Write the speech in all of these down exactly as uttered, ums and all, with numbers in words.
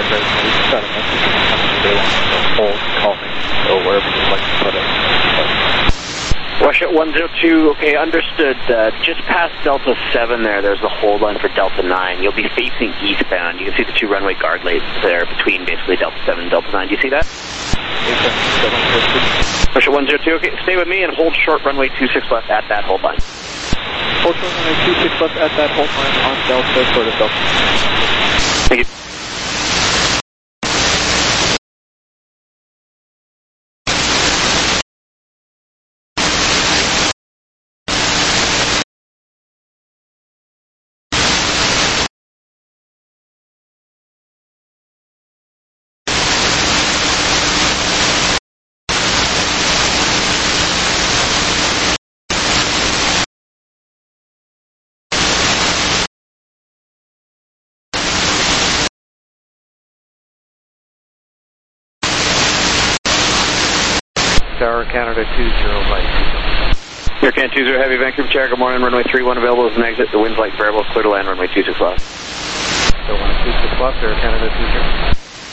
great. We just got a message from the company. They want to hold, call me, or wherever you'd like to put it. Russia one zero two, okay, understood. Uh, just past Delta seven there, there's the hold line for Delta nine. You'll be facing eastbound. You can see the two runway guard lanes there between basically Delta seven and Delta nine. Do you see that? Russia one zero two, okay, stay with me and hold short runway two six left at that hold line. Hold short runway two six left at that hold line on Delta, sort of Delta. Thank you. Tower Canada two zero light. Air Canada two zero Heavy, Vancouver Tower, good morning, runway three one available as an exit, the wind's light variable, clear to land, runway two six left. So one two six left, Air Canada two zero.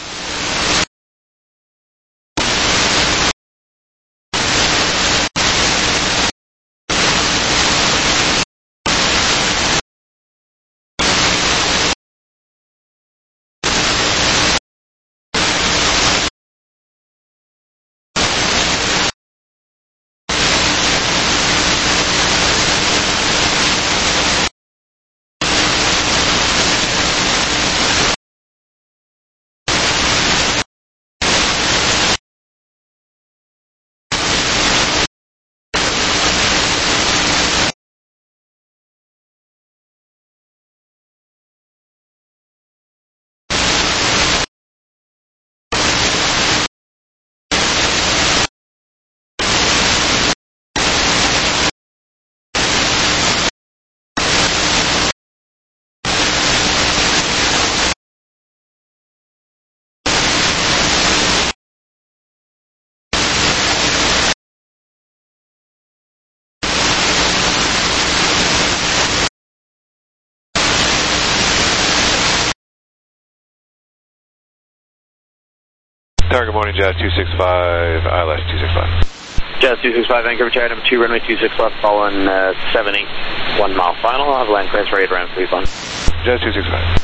Tower, good morning, Jazz two six five, I L S two six five. Jazz two six five, Vancouver Tower, number two, runway two six left, following uh, seven eight, one mile final. I'll have land clearance ready around three one. Jazz two six five.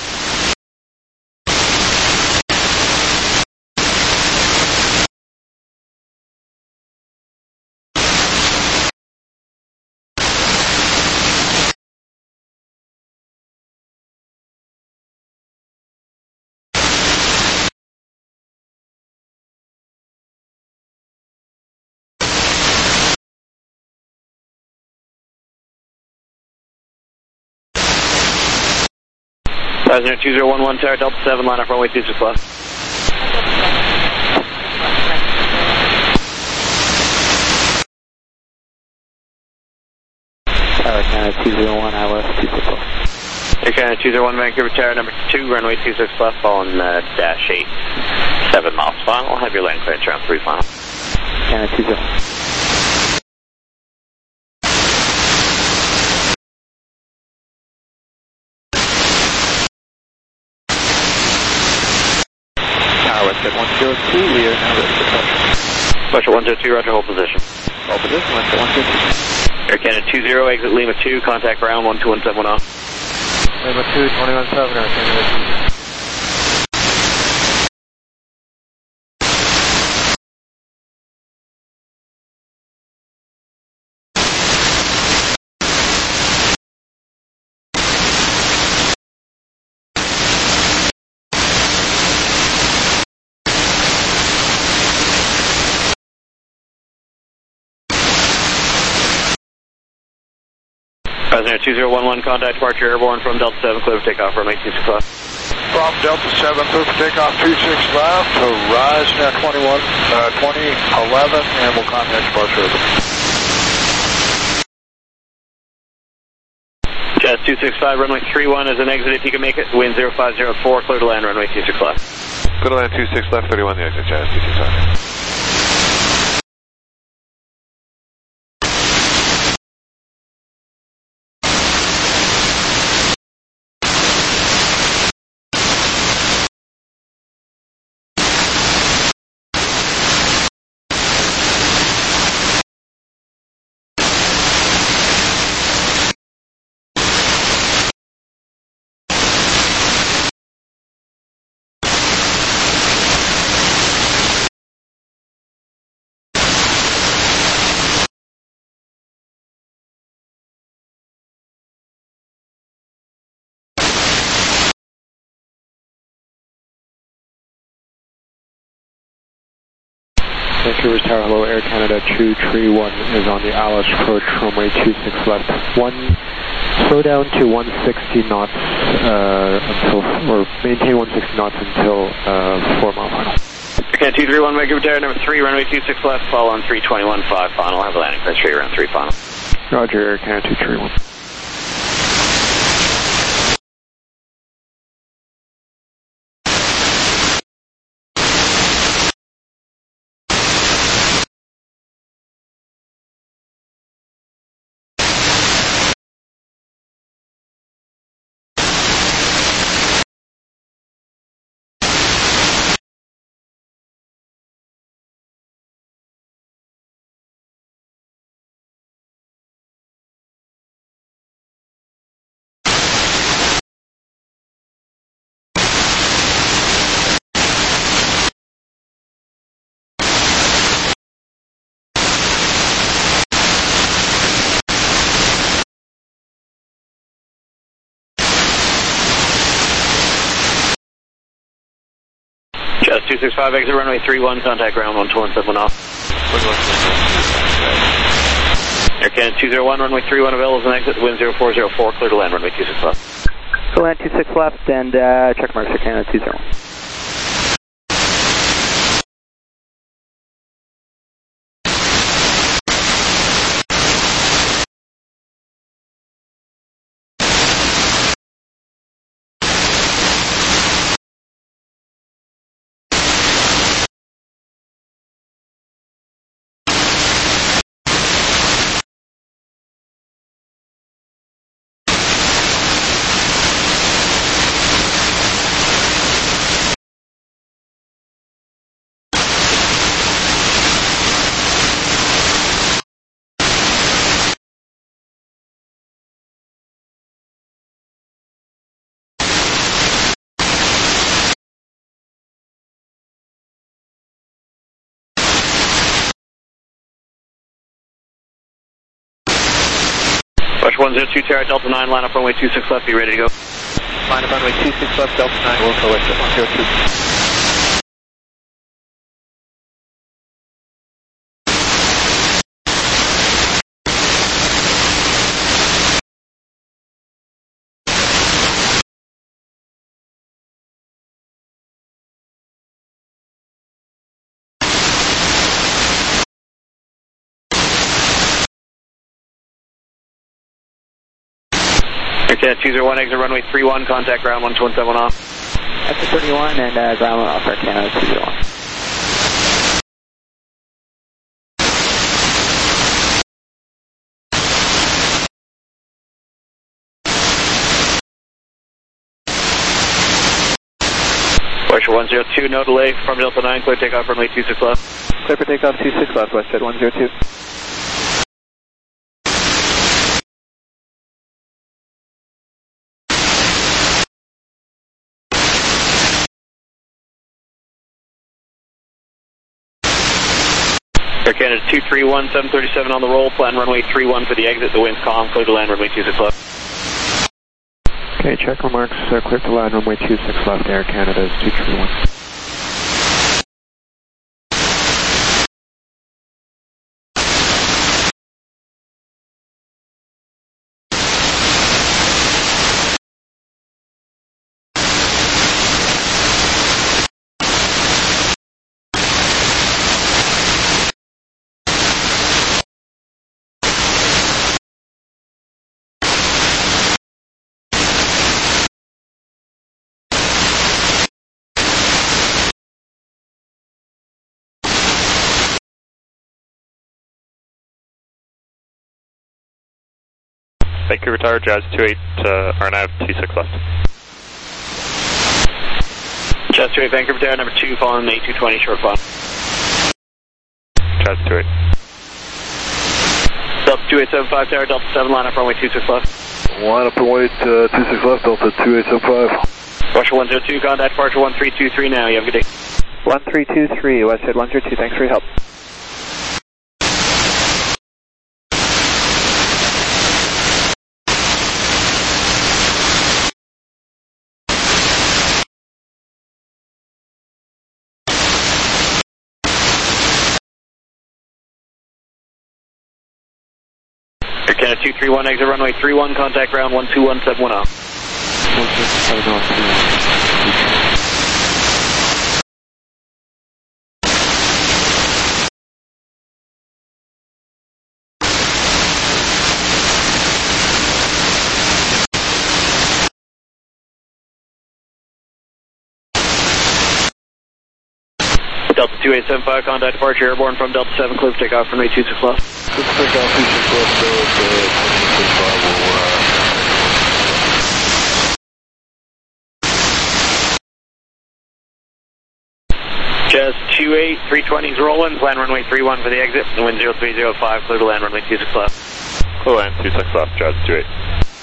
Passenger two zero one one, Tower, Delta seven, line up runway two six left. Tower Canada two zero one, I L S two six left. Air Canada two zero one, Vancouver Tower, number two, runway two six left, following uh, dash eight, seven miles final. I'll have your land clearance around three final. Canada two zero. Westjet one zero two, we are now ready for touch. Westjet one zero two, roger, hold position. Hold position, Westjet one zero two. Air Canada two zero, exit Lima two, contact ground one two one seven one zero. Lima two, twenty-one seven, Air Canada two zero. Passenger two zero one one, contact departure airborne from Delta seven, clear for takeoff, runway two six left. From Delta seven, clear for takeoff two six left, Horizon at twenty-one, uh, twenty eleven, and we'll contact departure. Jazz two six five, runway three one is an exit if you can make it, wind zero five zero four, clear to land, runway two six left. Clear to land two six left, thirty-one the exit, Jazz two six five. Vancouver Tower, hello, Air Canada two three one is on the Alice approach, runway two six left. One, slow down to one sixty knots uh, until, or maintain one sixty knots until uh, four mile final. Okay, two three one Vancouver Tower, number three, runway two six left, follow on three twenty-one five final, have a landing clearance straight around three final. Roger, Air Canada two three one. Just two six five, exit runway three one, contact ground one two one seven off. Air Canada two zero one, runway three one, available as an exit, wind zero four zero four, clear to land, runway two six left. So land two six left and uh, check marks Air Canada two zero one. Rush one zero two, Terra Delta nine, line up runway two six left, be ready to go. Line up runway two six left, Delta nine, will go exit one zero two. Air Canada two zero one, exit runway three one, contact ground one two one seven off. Exit thirty-one and uh, ground one off Air Canada two zero one. Russia one zero two, no delay, from Delta nine, clear takeoff, runway two six left. Clear for takeoff two six left, Westhead one zero two. Air Canada two three one, seven thirty-seven on the roll, plan runway three one for the exit, the wind's calm, clear to land, runway two six left. Okay, check remarks, uh, clear to land, runway two six left, Air Canada is two three one. Vancouver Tower, Jazz two eight, uh, R N A V two six left. Jazz two eight, Vancouver Tower, number two, following A two twenty, short final. Jazz two eight. Delta two eight seven five, Tower, Delta seven, line up runway two six left. Line up runway uh, two six left, Delta two eight seven five. Russia one zero two, contact departure one three two three now, you have a good day. one three two three, Westhead one zero two, thanks for your help. Air Canada two three one, exit runway three one, contact ground one two one seven one zero. one two seven one zero. Delta two eight seven five, contact departure airborne from Delta seven, clear for takeoff, runway two six left. Clear for takeoff, two six left, Delta two six five will, uh, Jazz two eight, three twenty is rolling, plan runway three one for the exit, and wind zero three zero five, clear to land runway two six left. Clear land two six left, Jazz two eight.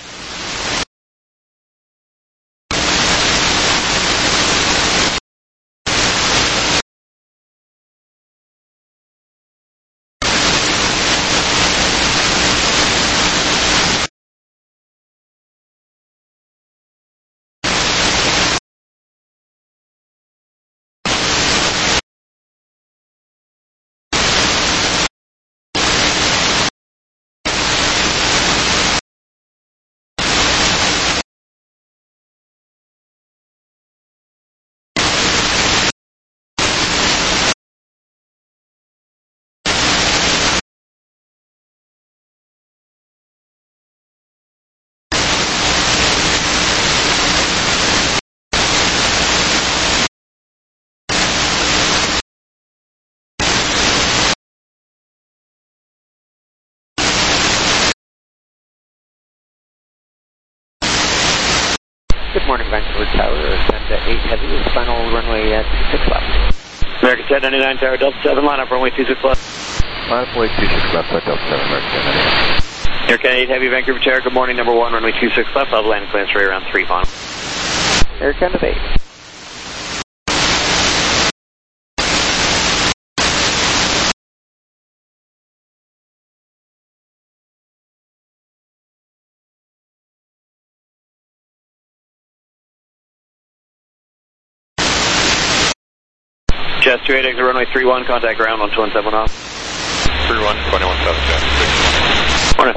Good morning, Vancouver Tower, Canada eight Heavy, is final runway at two six left. American ten ninety-nine Tower, Delta seven, line up runway two six left. Line up runway two six left, Delta seven, American ten ninety-nine. Air Canada eight Heavy, Vancouver Tower, good morning, number one, runway two six left, level landing clearance right around three final. Air Canada eight. Jazz two eight, exit runway three one, contact ground one two one seven zero. three one, two one seven, Jazz six. Morning.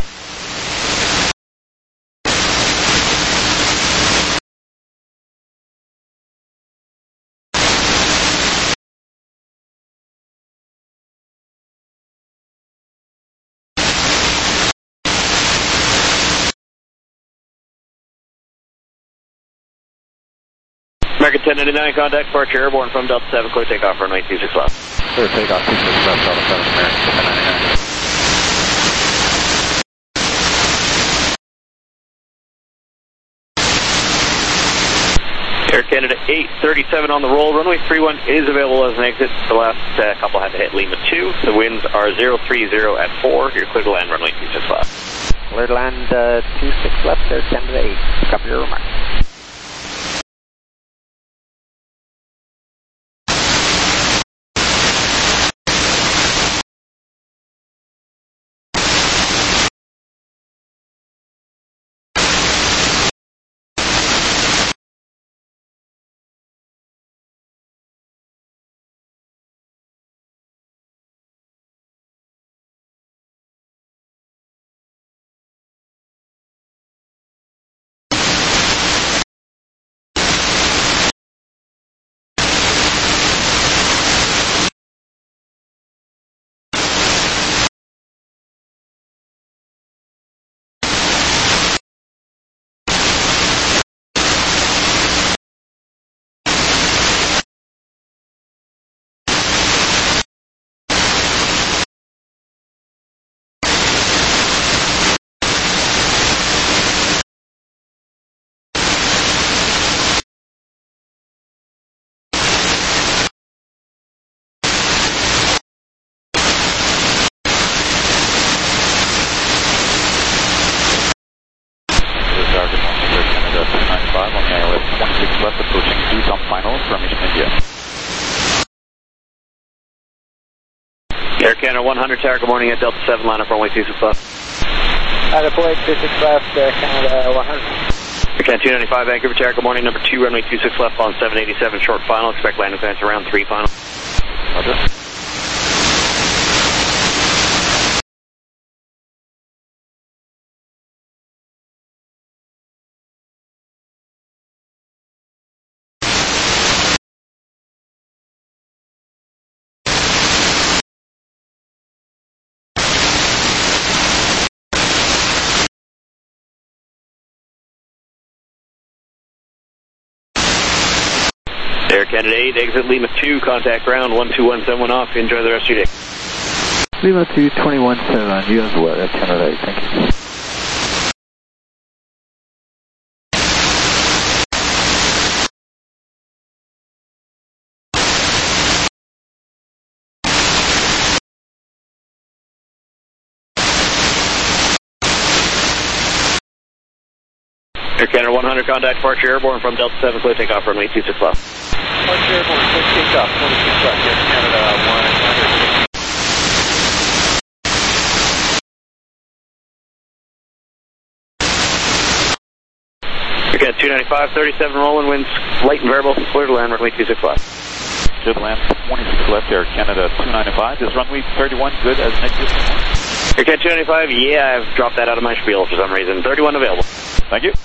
American ten ninety-nine, contact departure airborne from Delta seven, clear takeoff, runway two six left. Clear takeoff, two six left, Delta seven, American ten ninety-nine. Air Canada eight thirty-seven on the roll, runway three one is available as an exit. The last uh, couple had to hit Lima two. The winds are zero three zero at four. You're clear to land runway two six left. Clear to land uh, two six left, Air Canada eight. Copy your remarks. Air Canada one hundred Tower, good morning at Delta seven, line up runway two six left. Uh, deploy two six left, Air Canada one hundred. Air Canada two ninety-five, Vancouver Tower, good morning, number two, runway two six left on seven eighty-seven, short final, expect landing clearance around three final. Roger. Air Canada eight, exit Lima two, contact ground one two one seven one off. Enjoy the rest of your day. Lima two, twenty-one seven, you as well, Air Canada eight, thank you. Air Canada one hundred, contact departure airborne from Delta seven, clear takeoff runway two six left. Departure airborne, clear takeoff, twenty-six left, Air Canada one hundred. Air Canada two ninety-five, thirty-seven rolling, winds light and variable, clear to land, runway two six left. Good land, twenty-six left, Air Canada two ninety-five, is runway thirty-one good as an exit? Air Canada two ninety-five, yeah, I've dropped that out of my spiel for some reason. thirty-one available. Thank you.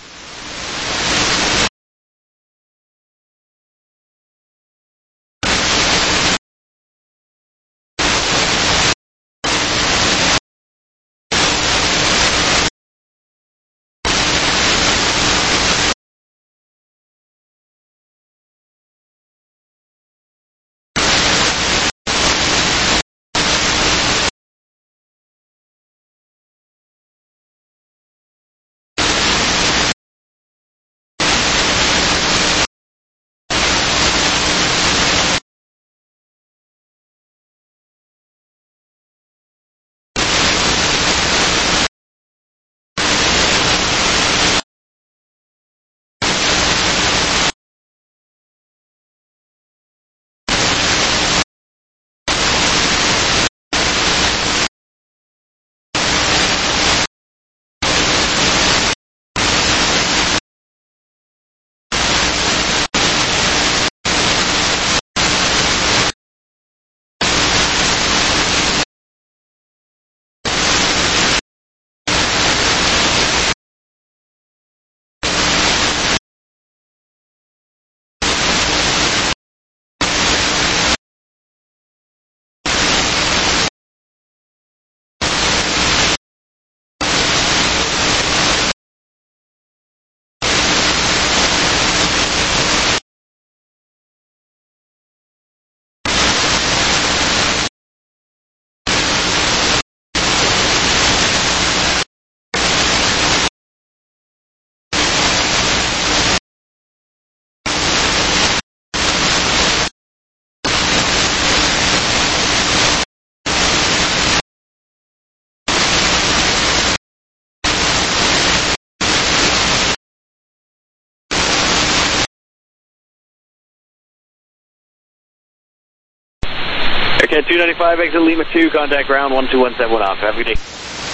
Air Canada two ninety-five, exit Lima two, contact ground one two one seven one off. Have a good day.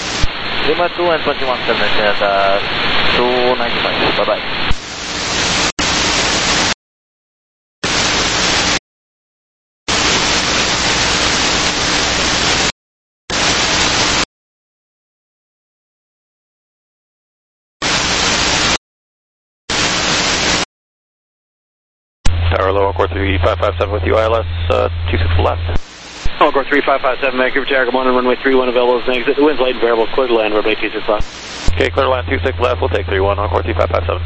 Lima two and twenty-one seven, Air Canada two ninety-five, bye-bye. Tower low, Encore three five five seven with you, I L S uh, two six left. Encore three five five seven, Vancouver Tower, come on and runway three one available as an exit. The wind's light and variable, clear to land, runway two six left. Okay, clear to land two six left, we'll take three one, Encore three five five seven.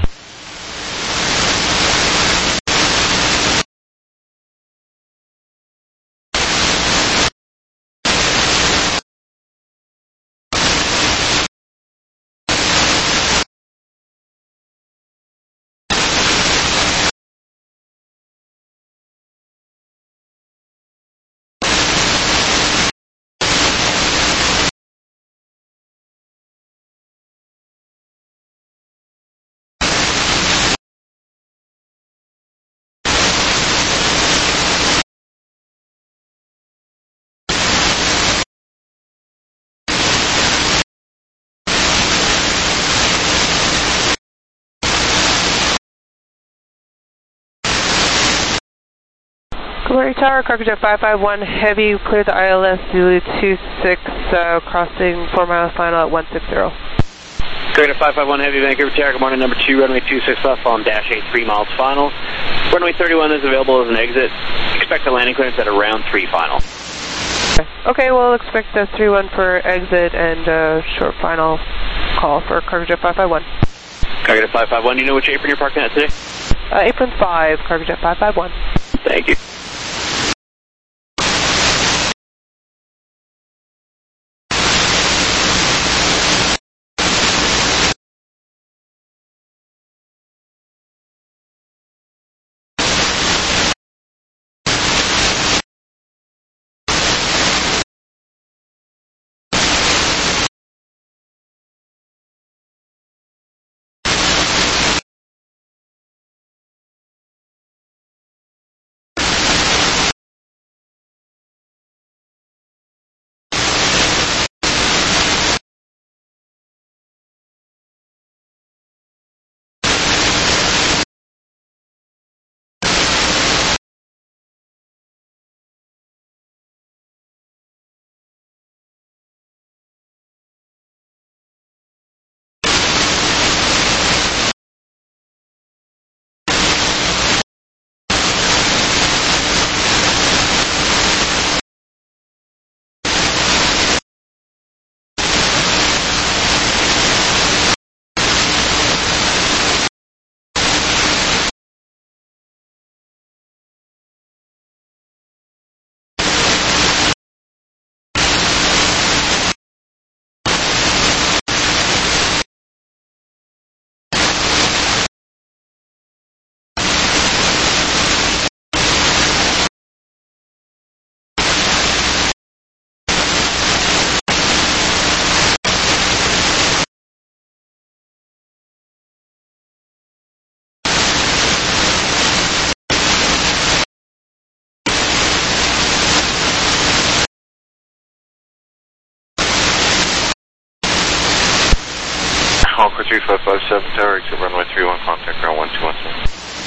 Kumari Tower, Cargojet five five one, heavy, clear the I L S, Zulu two six, uh, crossing four miles final at one six zero. Cargojet five five one, heavy, Vancouver Tower, good morning, number two, runway two six left on dash eight, three miles final. Runway thirty-one is available as an exit. Expect a landing clearance at around three final. Okay, we'll expect a three one for exit and uh, short final call for Cargojet five five one. Cargojet five five one, do you know which apron you're parking at today? Uh, apron five, Cargojet five five one. Thank you. Hawker three five five seven, tower exit runway three one, contact ground one two one seven.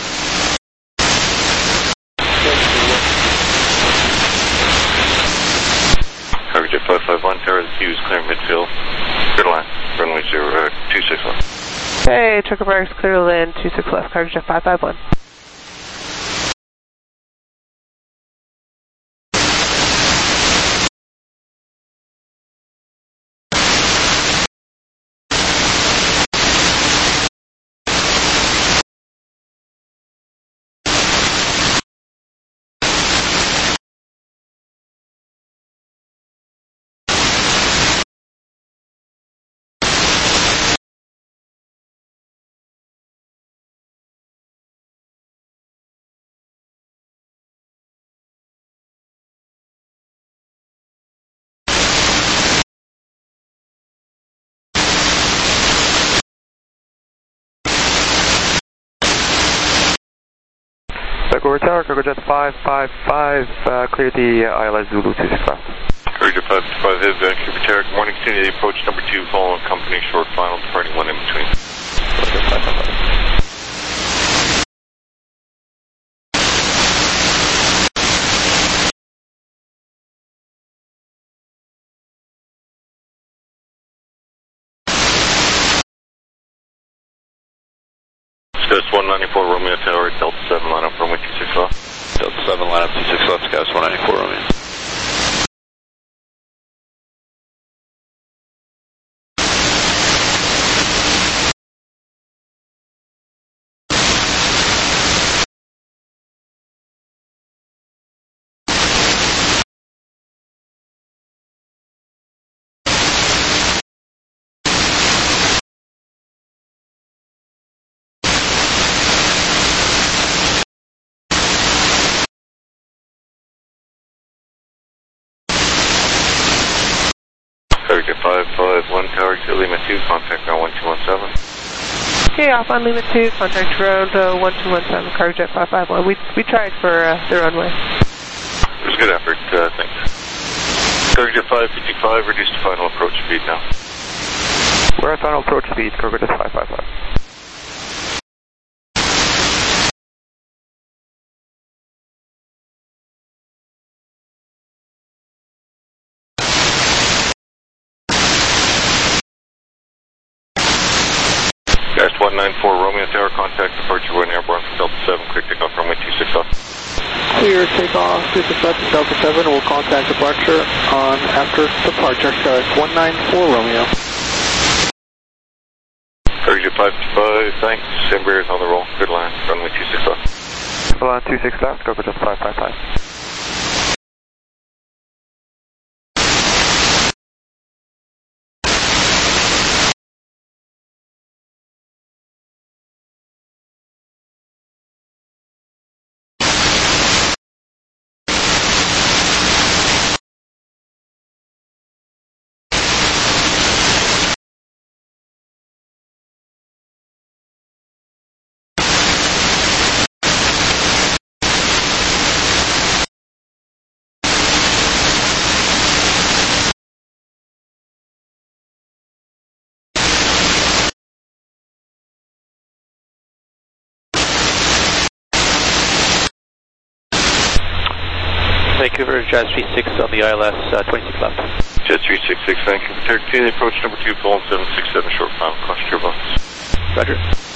Hawker jet five five one, tower Hughes, clear midfield, clear to land, runway zero, uh, two six left. Okay, Trucker Barracks, clear to land, two six left, cargo jet five five one. Back over tower, cargo jet five five five, uh, clear the uh, I L S Zulu two six five. Cargo jet five five five, Vancouver Tower, good morning, continue the approach number two, following company short final, departing one in between. Cargo jet five five five. Scouts one ninety-four Romeo Tower, Delta seven line up runway two six left. Delta seven line up two six left, Scouts one ninety-four Romeo. five five one tower to Lima two, contact ground one two one seven. Okay, off on Lima two, contact ground uh, one two one seven, cargo jet five five one. We, we tried for uh, the runway. It was a good effort, uh, thanks. Cargo jet five fifty-five, reduced to final approach speed now. We're at final approach speed, cargo jet five five five. Guys, one nine four Romeo Tower, contact departure when airborne from Delta seven, clear takeoff runway two six left. Clear takeoff, two six left, Delta seven, will contact departure on after departure, Skywards one nine four Romeo. Cargo jet five fifty-five, thanks, Embraer's on the roll, good line, runway two six left. still on two six left, Coco Jet five five five. Vancouver, Jazz three six on the I L S, uh, twenty-six left. Jet three six six, Vancouver, thirteen, approach number two, Poland seven six seven, short final, cross turbo. Roger.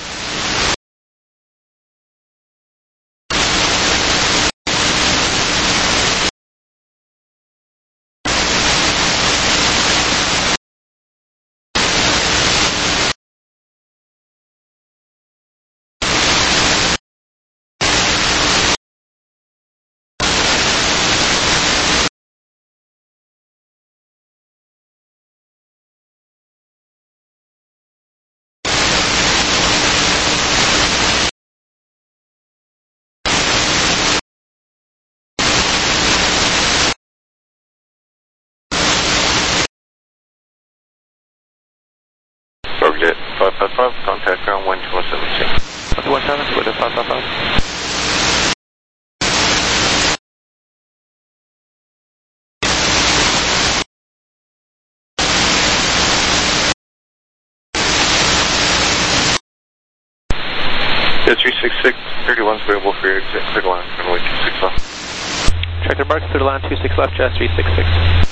Jet five five five, contact ground one two one seven six. one two one seven, go to five five five. Jet three six six, thirty-one is available for your exit, clear to land, runway two six left. Tractor marks, clear to land two six left, Jazz three six six.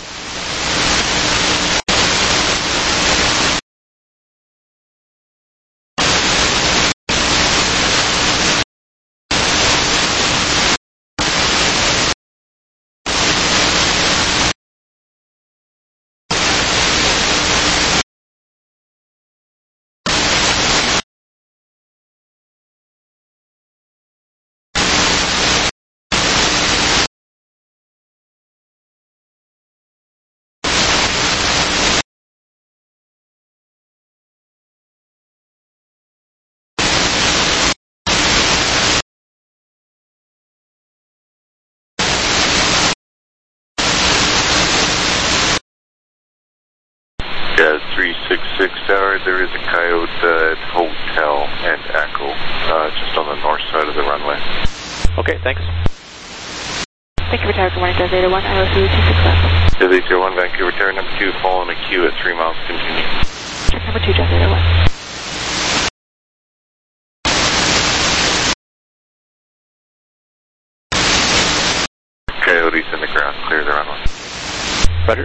Jazz three six six Tower, there is a Coyote uh, Hotel and Echo uh, just on the north side of the runway. Okay, thanks. Vancouver Tower, good morning, Jazz eight oh one, I L S two six left. Jazz eight oh one, Vancouver Tower, number two, following a queue at three miles, continue. Check number two, Jazz eight oh one. Coyotes in the ground, clear the runway. Roger.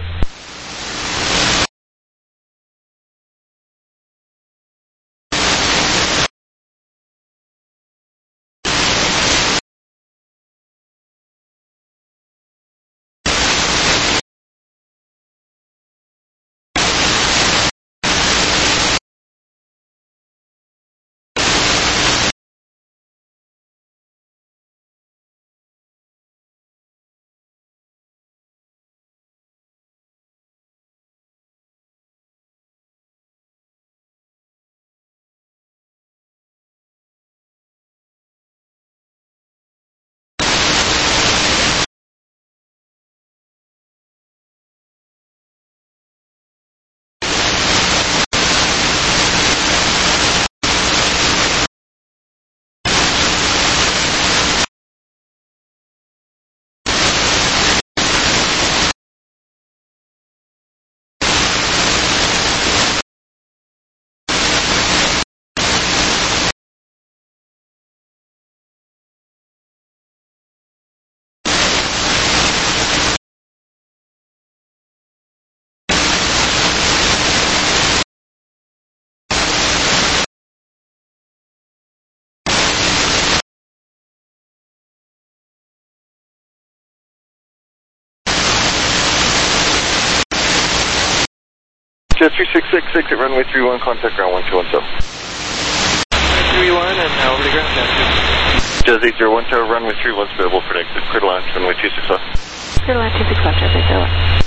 Jet three six six, exit runway three one, contact ground one two one seven. three one and now over the ground, Jazz. Jazz eight zero one Tower, runway three one's available for exit. Clear to land, runway two six left. Clear to land two six left, Jazz eight zero one.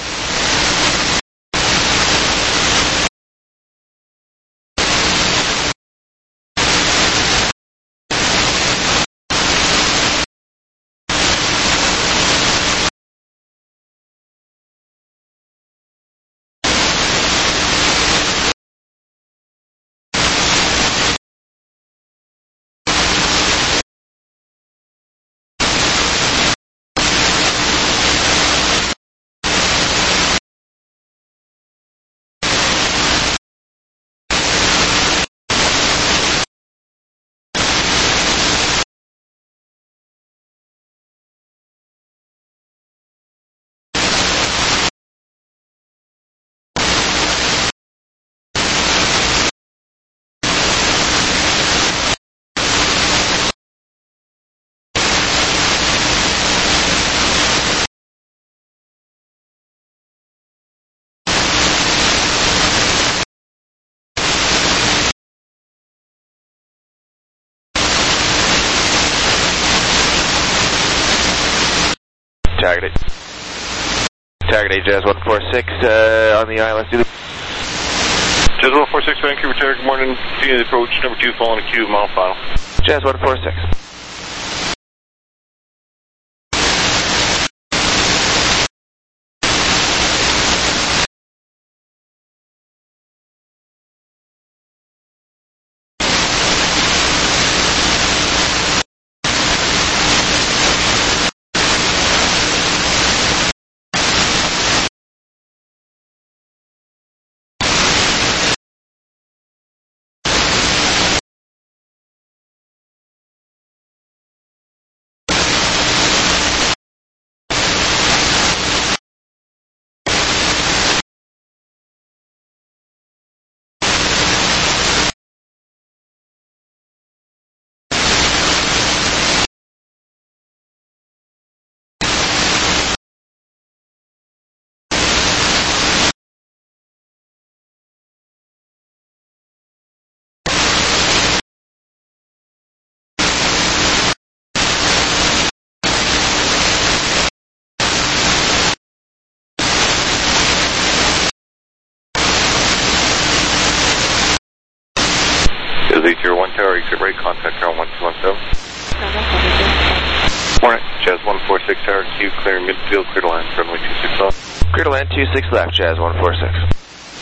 Target eight. Target eight, Jazz one four six uh, on the I L S. Jazz one four six, Vancouver Tower, good morning. Continue the approach, number two, following a Q, mile final. Jazz one four six. eight zero one Tower, exit right, contact Tower one two one seven. Morning, Jazz one four six Tower, Q, clear midfield, clear to land, runway two six left. Clear to land two six left, Jazz one four six.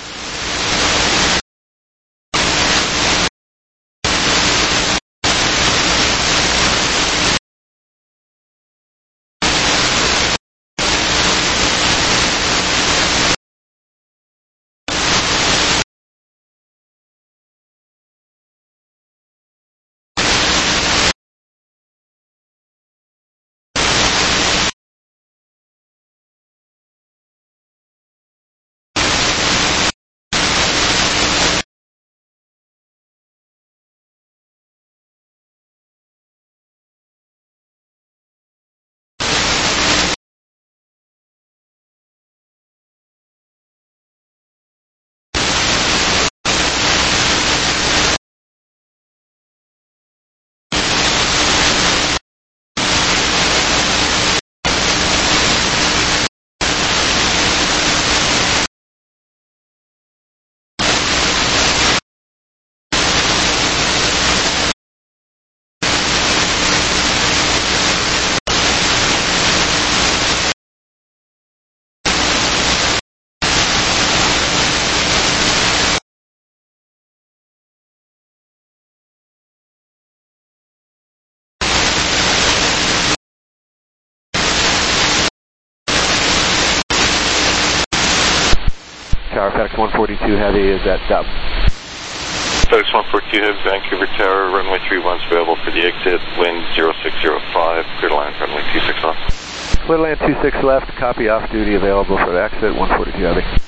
Tower, FedEx one forty-two Heavy is at dub. FedEx one forty-two Heavy, Vancouver Tower, runway three one's available for the exit, wind zero six zero five, clear to land, runway two six left. Clear to land two six left, copy off duty available for the exit, one forty-two Heavy.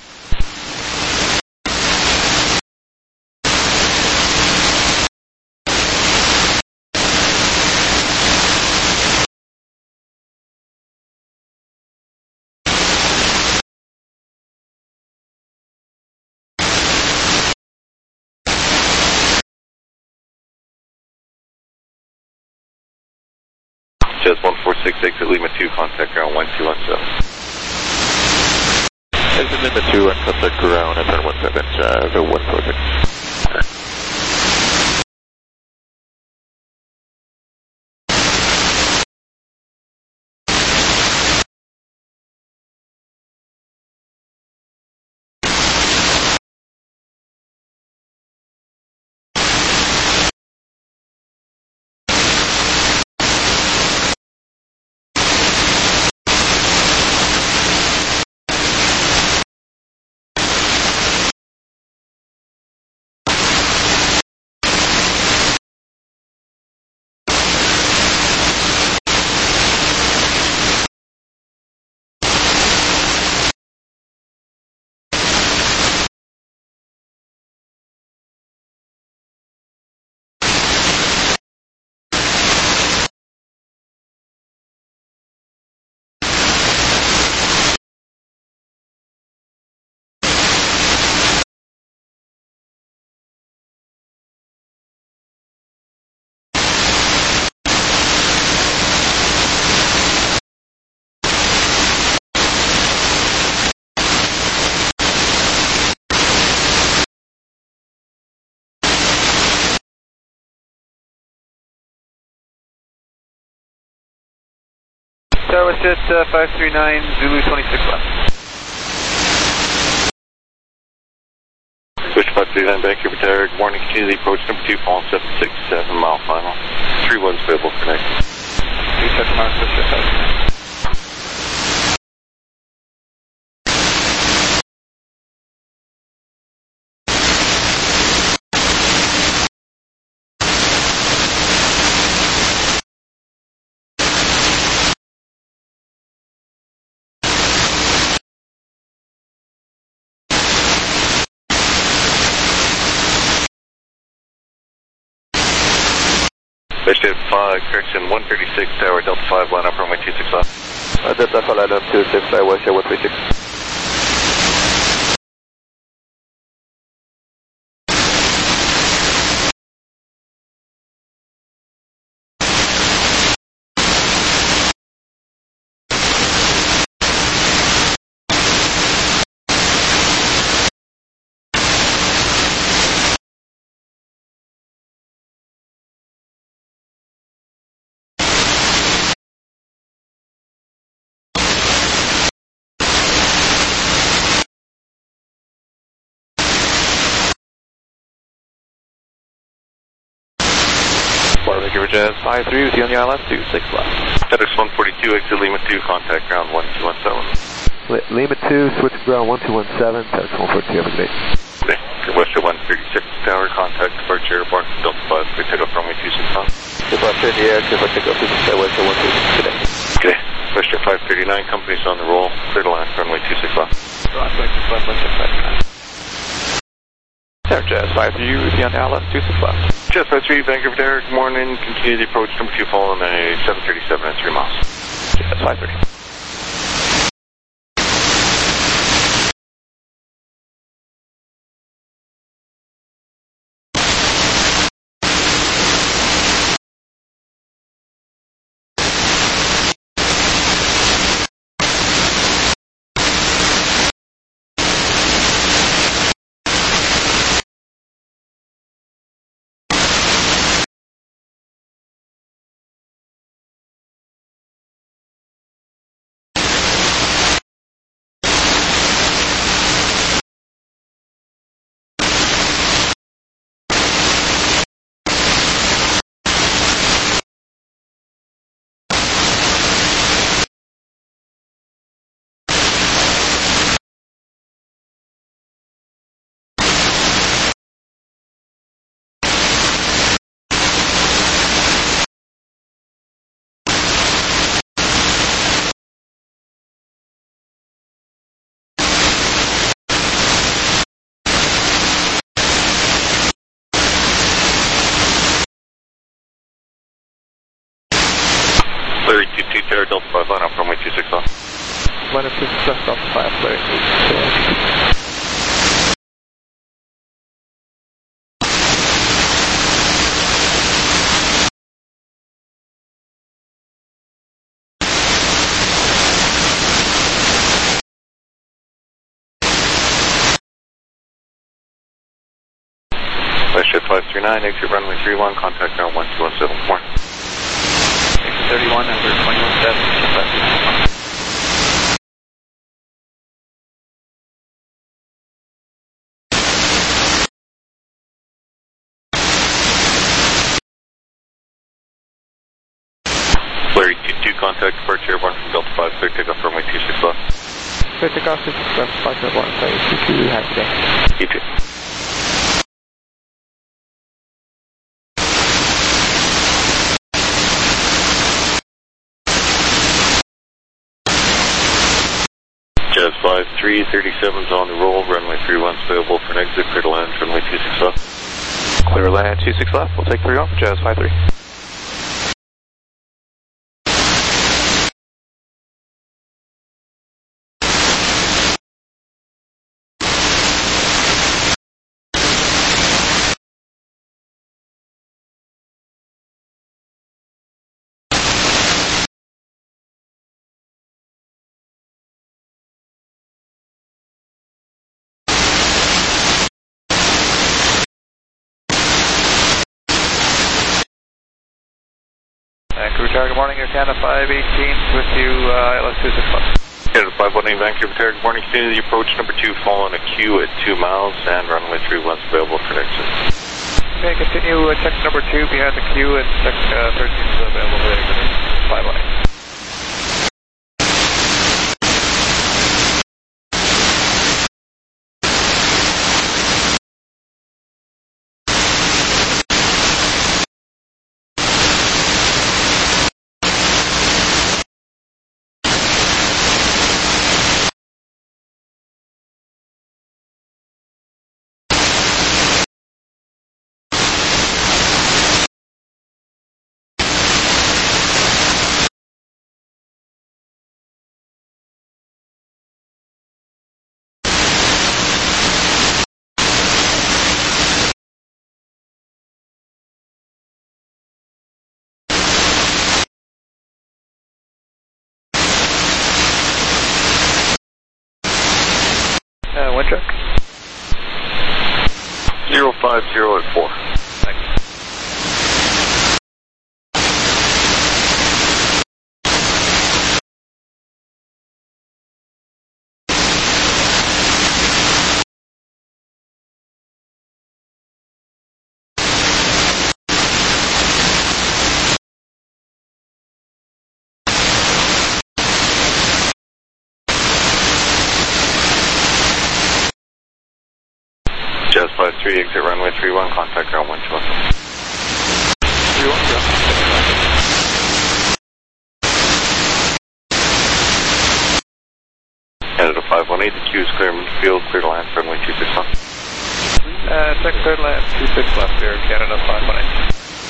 Jazz one four six, exit Lima two, contact ground one two one seven. Exit Lima two and contact ground at one seven, Jazz one four six. Tower West uh, five three nine, Zulu twenty-six left. Switch five three nine, Vancouver Tower, good morning, continue the approach number two, falling seven six seven, mile final. three one's available for next. three seven miles, switch five three nine. Bishop five, correction, one thirty-six, Tower, Delta five, line up, runway two six left. Uh, Delta five, line up, two six, Tower, one three six. Vancouver Jazz five three with you on the I L S two six left. FedEx one forty-two, exit Lima two, contact ground one two one seven. Lima two, switch to ground one two one seven, FedEx one forty-two, have a good day. Okay, Western one thirty-six, Tower, contact departure airport, Delta five, clear takeoff runway two six left. Departure in the air, clear for takeoff, two six, Western one two six, good day. Okay, Western five thirty-nine, company's on the roll, clear to land, runway two six left. Tower Jazz five three with you on the I L S two six left. Jazz five three, Vancouver Tower, good morning, continue the approach number two, following a seven thirty-seven at three miles. Jazz five three. Larry two two, Tower, Delta five, line up, runway two six left. Line up two six left, Delta five, Larry. three nine, exit runway three one, contact ground one two one seven four. Exit thirty-one, number twenty-one seven, left. Larry two two, contact departure airborne from Delta five, clear takeoff runway two six left. Clear takeoff two six left, departure one, sorry, two two, have a day. You too. Jazz five three, thirty-seven's on the roll, runway three one's available for an exit, clear to land, runway two six left. Clear land two six left, we'll take three one for Jazz five three. Vancouver Tower, good morning, Air Canada five eighteen with you, uh, L S two six left. Canada five one eight, Vancouver Tower, good morning, continue the approach number two, following a queue at two miles, and runway three one's available for an exit. Okay, continue uh, check number two behind the queue, and check uh, thirteen is available for the exit, five one eight. Uh, one check. zero five zero at four. Thanks. Jazz five three, exit runway three one, contact ground one two one. three one, go. Canada five one eight, the queue is clear field, clear to land, runway two six left. Uh, check third land two six left, Air Canada five one eight.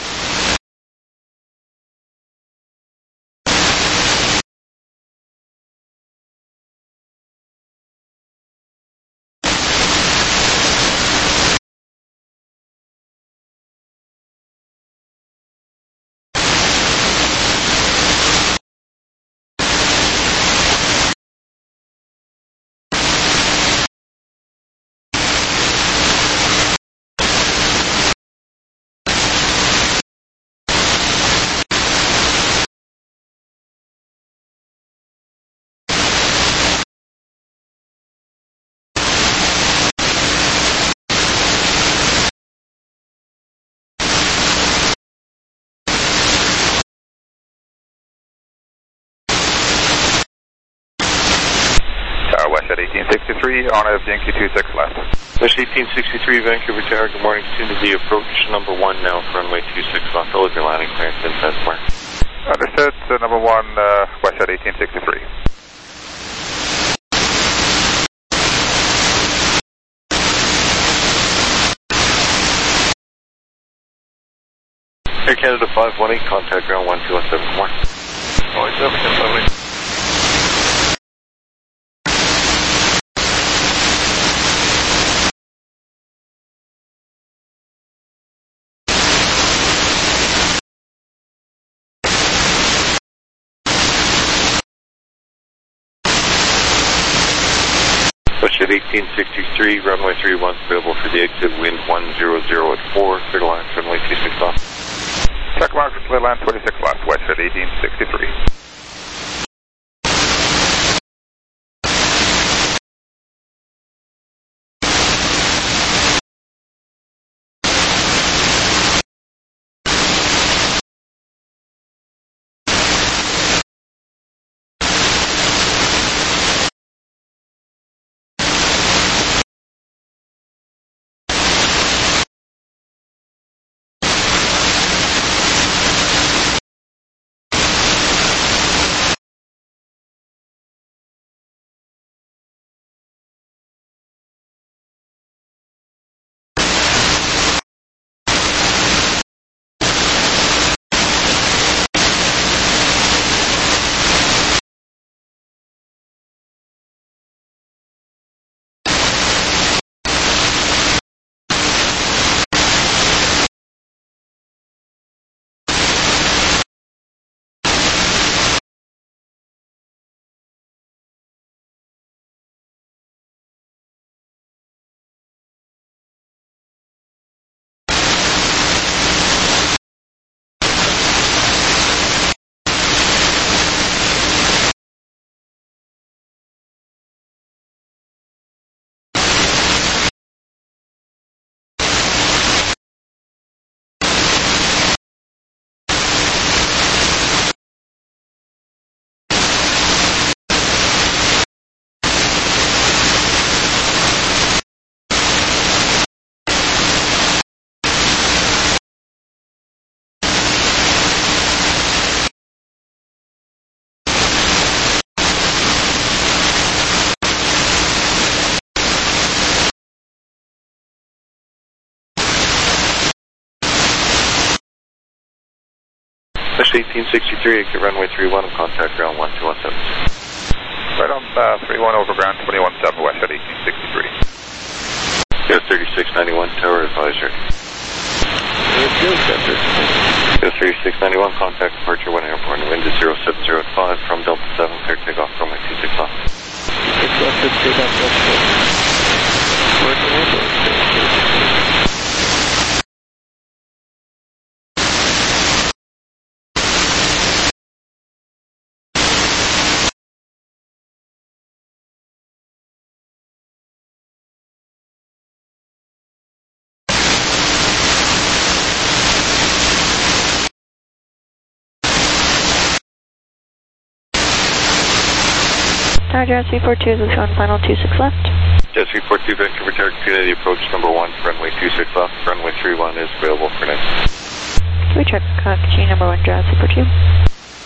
West at eighteen sixty-three, on a Yankee two six left. West eighteen sixty-three, Vancouver Tower, good morning, continue the approach number one now for runway two six left. I'll leave your landing clearance inside somewhere. Understood, uh, number one, uh, West at eighteen sixty-three. Air Canada five one eight, contact ground one two one seven four. Oh, it's over, it's over. West exit eighteen sixty-three, runway three one available for the exit, wind one zero zero at four, clear to land, runway two six off. Check mark, clear land twenty-six left, west at eighteen sixty-three. eighteen sixty-three, exit runway three one, contact ground one two one seven. Right on uh, three one over ground twenty-one seven west at eighteen sixty-three. Go thirty-six ninety-one, tower advisor. Go thirty-six ninety-one, contact departure one airborne, wind is zero seven zero at five, from Delta seven, clear takeoff, runway two six off. six left, six takeoff, left four. Working airborne. Tower Jazz three four two is on final two six left. Jazz three four two, Vancouver Tower, Community approach number one, runway two six left, runway three one is available for next. Can we check uh, continue number one, Jazz three four two?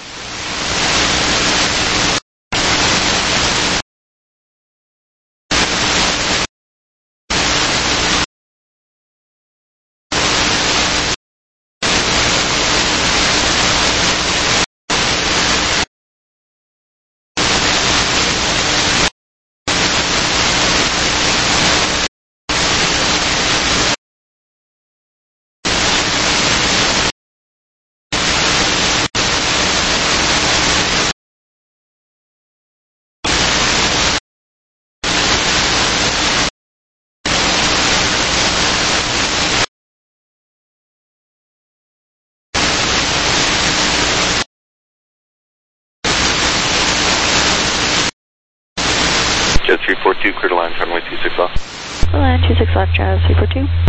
Jazz three four two, clear to land, runway two six off. Land two six left, Jazz three four two.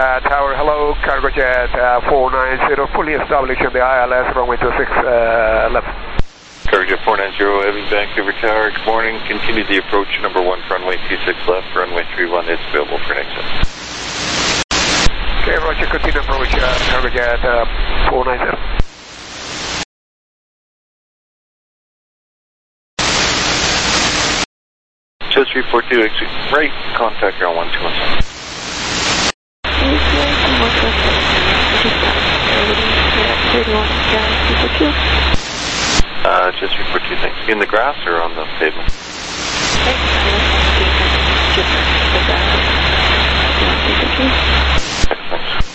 uh, tower, hello, cargo jet uh, four nine zero, fully established in the I L S, runway two six uh, left. Cargo jet four nine zero, heading Vancouver Tower, good morning. Continue the approach, number one, runway two six left, runway three one is available for an exit. Okay, roger, continue approach, uh, cargo jet uh, four nine zero. Just three four two, exit right, contact ground one two one seven. Uh, just three four two, thanks. In the grass or on the pavement? Thanks.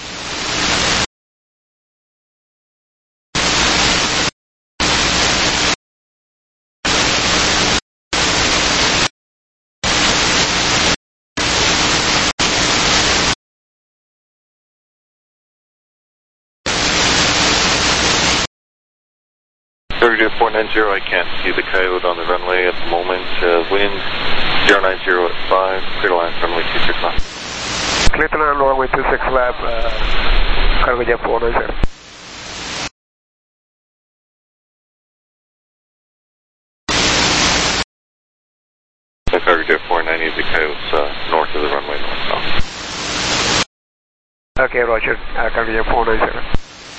Cargo four nine zero, I can't see the coyote on the runway at the moment. Uh, wind zero nine zero at five, clear to land runway two six left. Clear to land runway two six left, uh, cargo jet four nine zero. The cargo jet four ninety, the coyote's uh, north of the runway, north south. Okay, roger, uh, cargo jet four nine zero.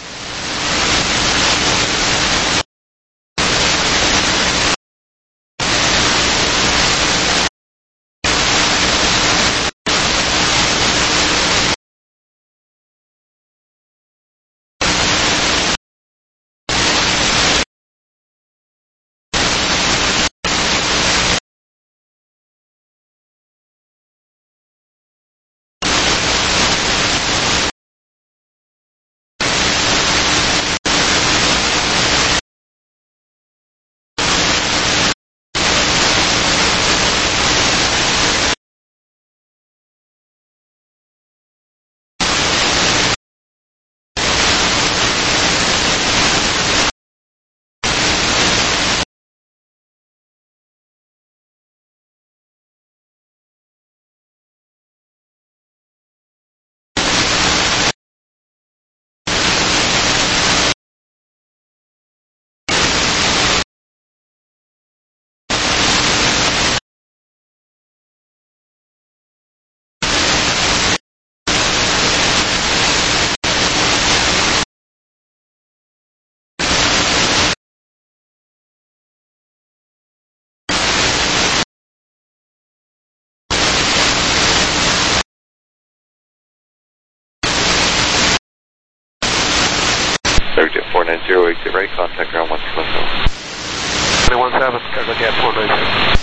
Cargo jet four nine zero, exit right, contact ground one two one seven. one seven, cargo jet four nine zero.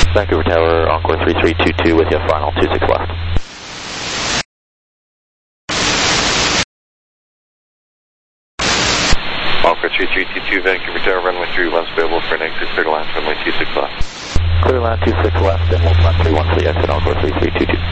Vancouver Tower, Encore three three two two with you, final two six left. Encore three three two two, Vancouver Tower, runway three one, available for an exit, clear to land, runway two six left. Clear land two six left, and we'll plan three one for the exit, Encore three three two two.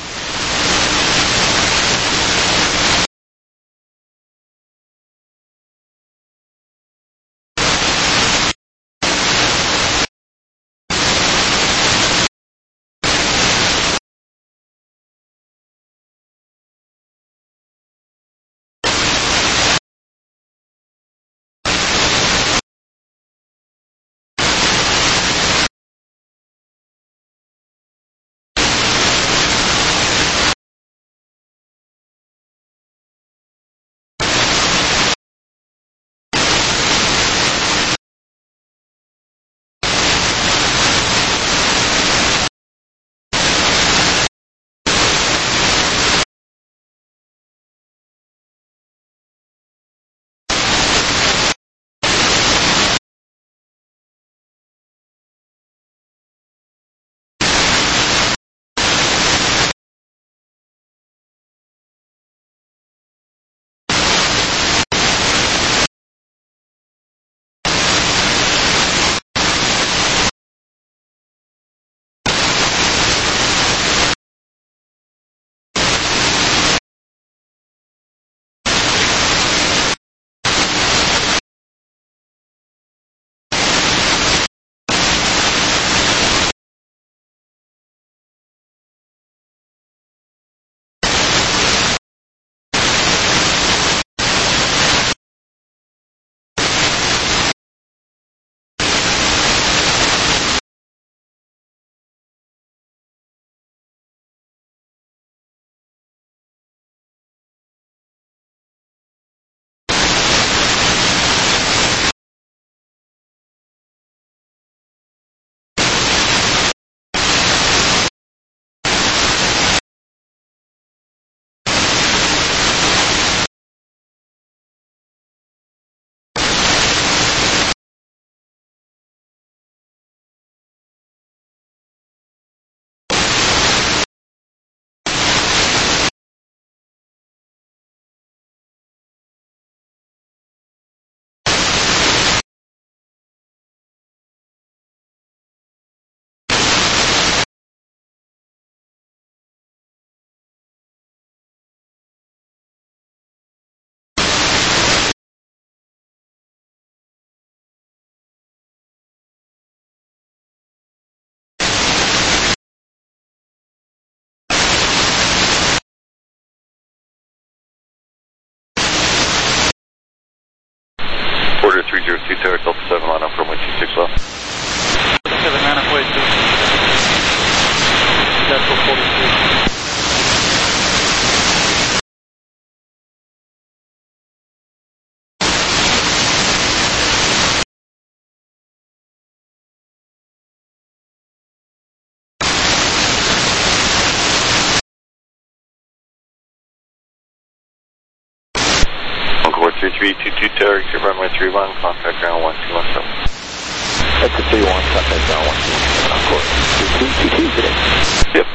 Order three zero two Tower, Delta seven, line up runway two six left. seven, line up way two. Delta forty-two. Encore three three two two Tower, exit runway three one, contact ground one two one seven. Exit three one, contact ground one two one seven, Encore three three two two today. Yep.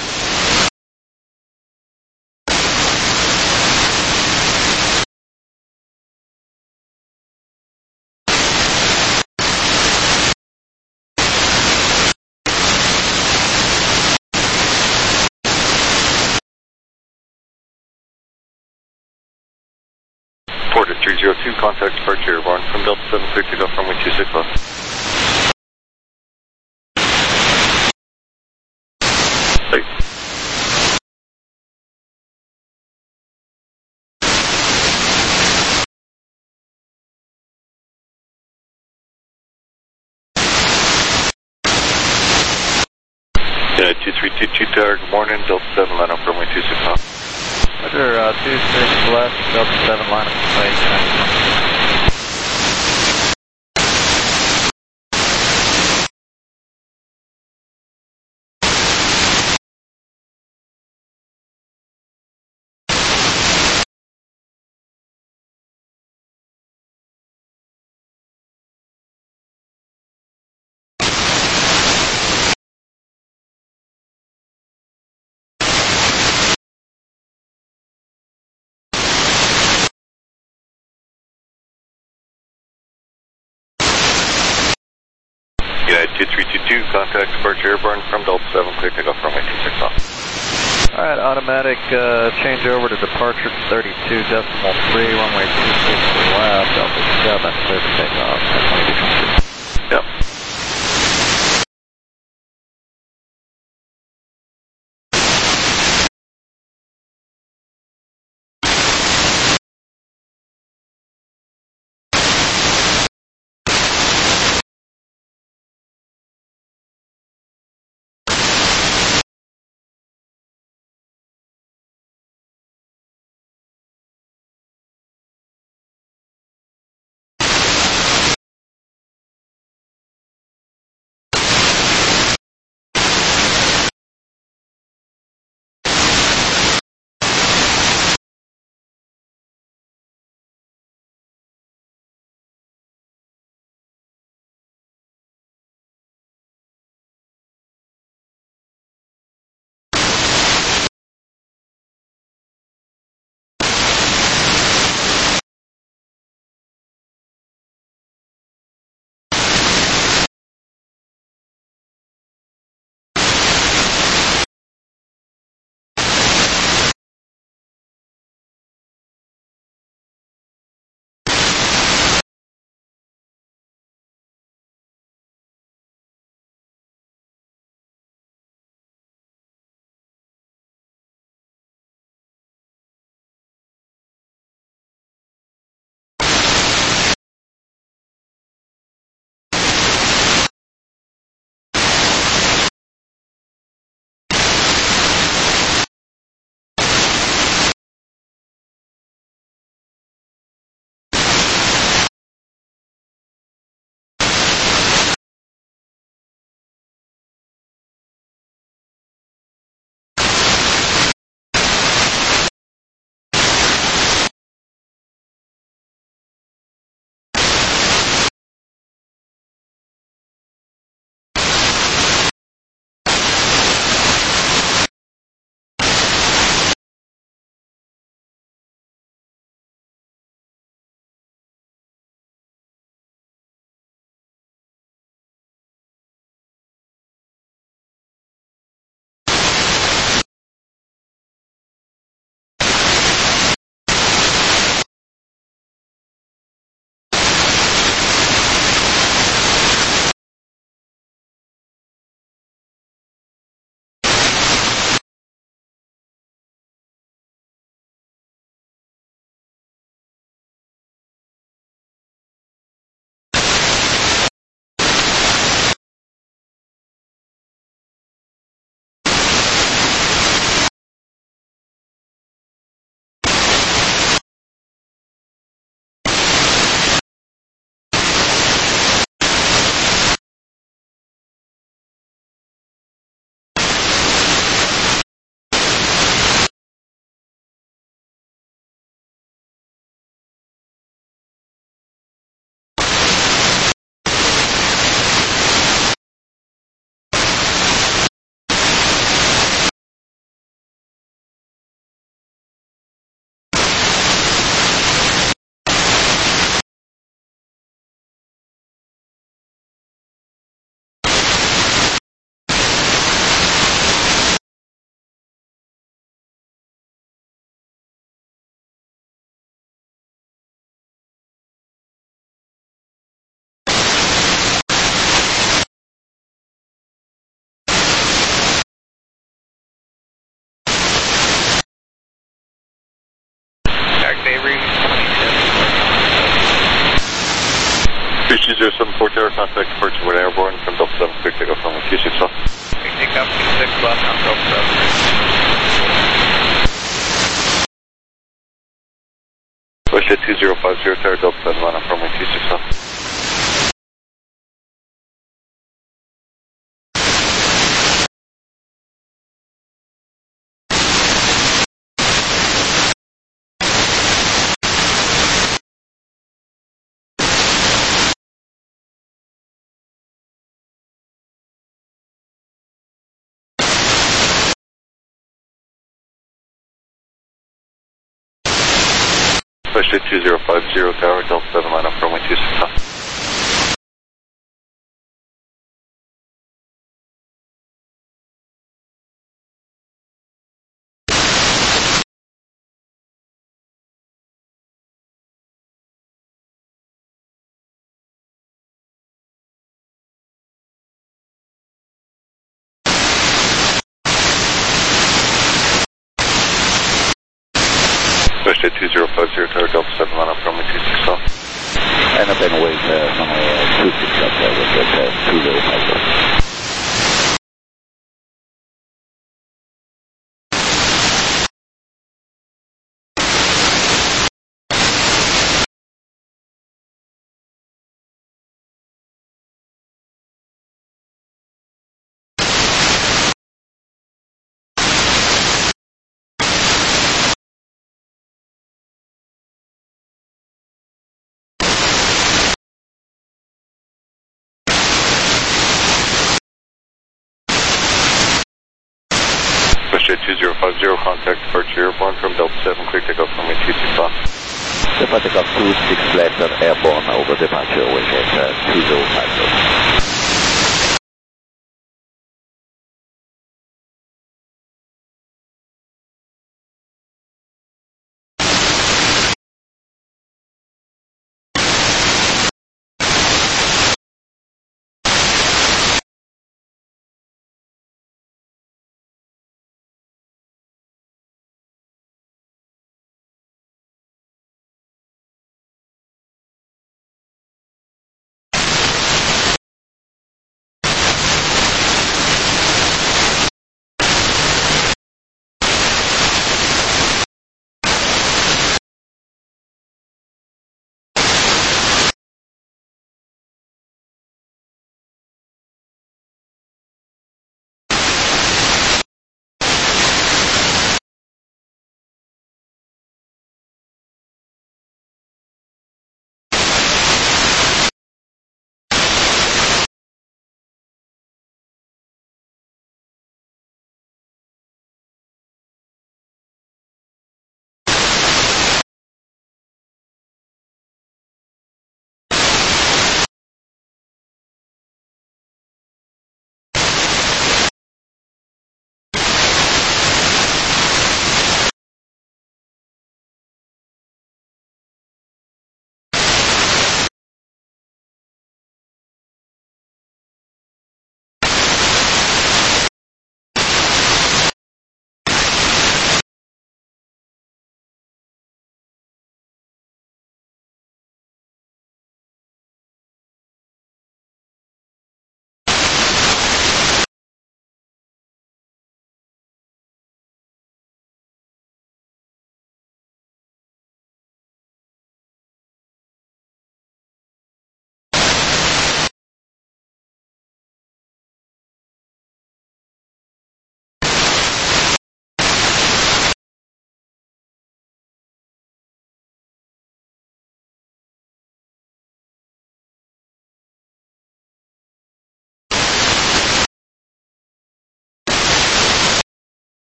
Porter three zero two, contact departure airborne from Delta seven thirty off runway two six left. Hey. Yeah, two three two two Tower, good morning, Delta seven, line up runway two six left. Roger, uh, two six left, Delta seven, line up way. two three two two, contact departure airborne from Delta seven, clear takeoff runway two six off. Alright, automatic uh, change over to departure thirty-two decimal three, runway two six left, Delta seven, clear to take off. Yep. three two zero seven four Tower, contact departure with airborne from Delta seven, clear takeoff runway two six off. Take up two six left on Delta seven. Russia two zero five zero Tower, Delta seven, line up runway two six off. Russia two zero five zero Tower, Delta seven, line up runway two six off. Swiss Jet two zero five zero Tower Delta seven line up runway two six left. And up and wait, uh, runway two six left there with uh, two zero five zero. Jet two zero five zero, contact departure airborne from Delta seven, clear takeoff runway two six left. Delta takeoff two six left, airborne over departure, wind uh, two zero five zero.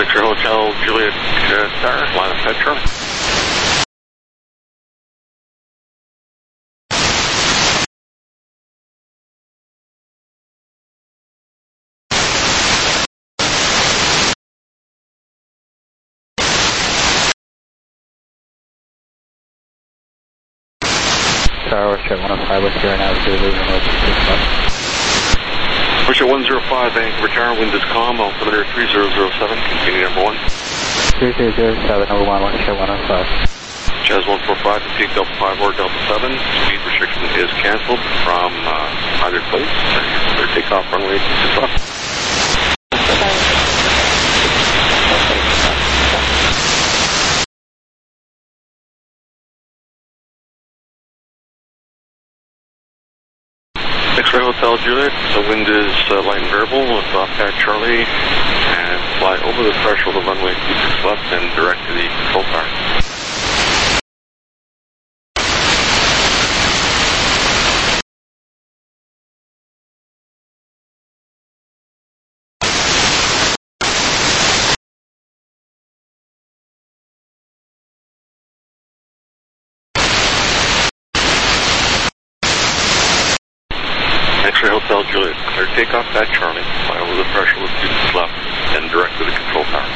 X-ray Hotel Juliet uh, Star, line of sight Charlie. Tower, Ship one oh five with here now, Zulu, runway two six left. Russia one zero five, Vancouver Tower, wind is calm, altimeter three zero zero seven, continue number one. three zero zero seven, number one, Russia one oh five. Jazz one four five to peak Delta five or Delta seven, speed restriction is canceled from uh, either place. Clear takeoff, runway two six left. X-ray Hotel Juliet, the wind is uh, light and variable with off path Charlie, and fly over the threshold of runway two six left and direct to the control tower. X-ray Hotel Juliet, clear takeoff at Charlie, fly over the threshold of two six left, and direct to the control tower.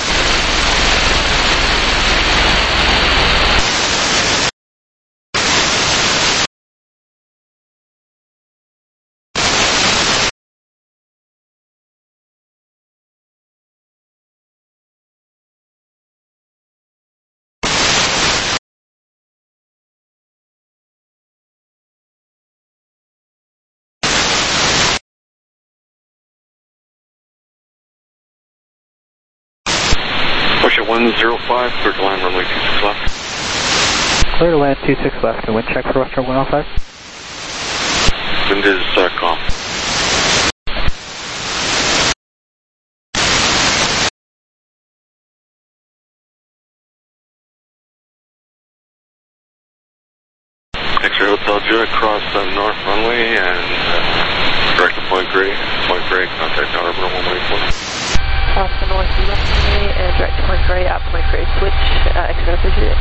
Russia one zero five, clear to land runway two six left. Clear to land two six left, and wind check for Russia one oh five. Wind is uh, calm. X-ray Hotel Juliet, cross the north runway and uh, direct to Point Grey. Point Grey, contact tower number one one eight four. Cross the north west runway and direct to Point Grey, at Point Grey, switch, uh, X-ray Hotel Juliet.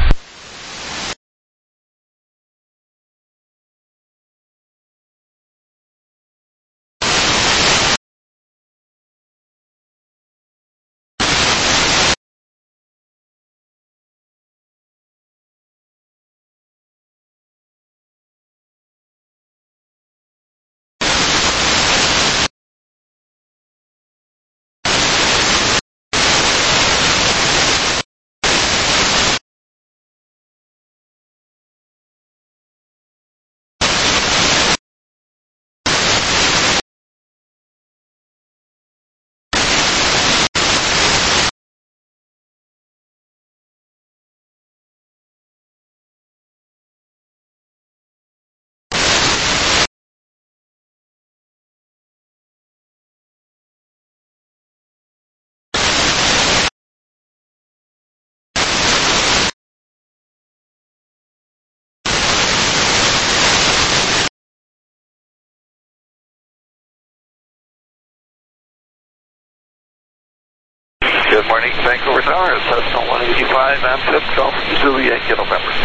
Good morning, Vancouver Tower, Cessna one eighty-five, Amphib, Golf, Zulu Yankee November.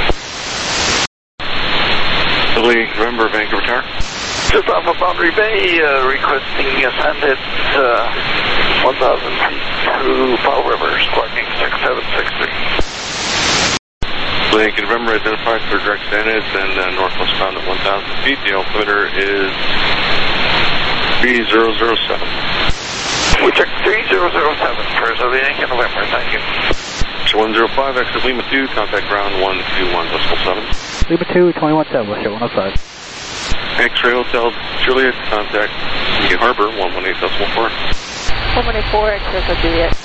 Zulu November, Vancouver Tower. Just off of Boundary Bay, uh, requesting ascent at uh, one thousand feet through Powell River, squawking six seven six three. Zulu Yankee November, identified for direct standards and uh, northwest bound at one thousand feet. The altimeter is three zero zero seven. We check three zero zero seven for Zulu Yankee November, thank you. one zero five, exit Lima two, contact ground one two one decimal seven. Lima two, twenty-one seven, Russia one oh five. X-ray Hotel Juliet, contact New Harbor one one eight decimal four. one one eight four, X-ray Hotel Juliet.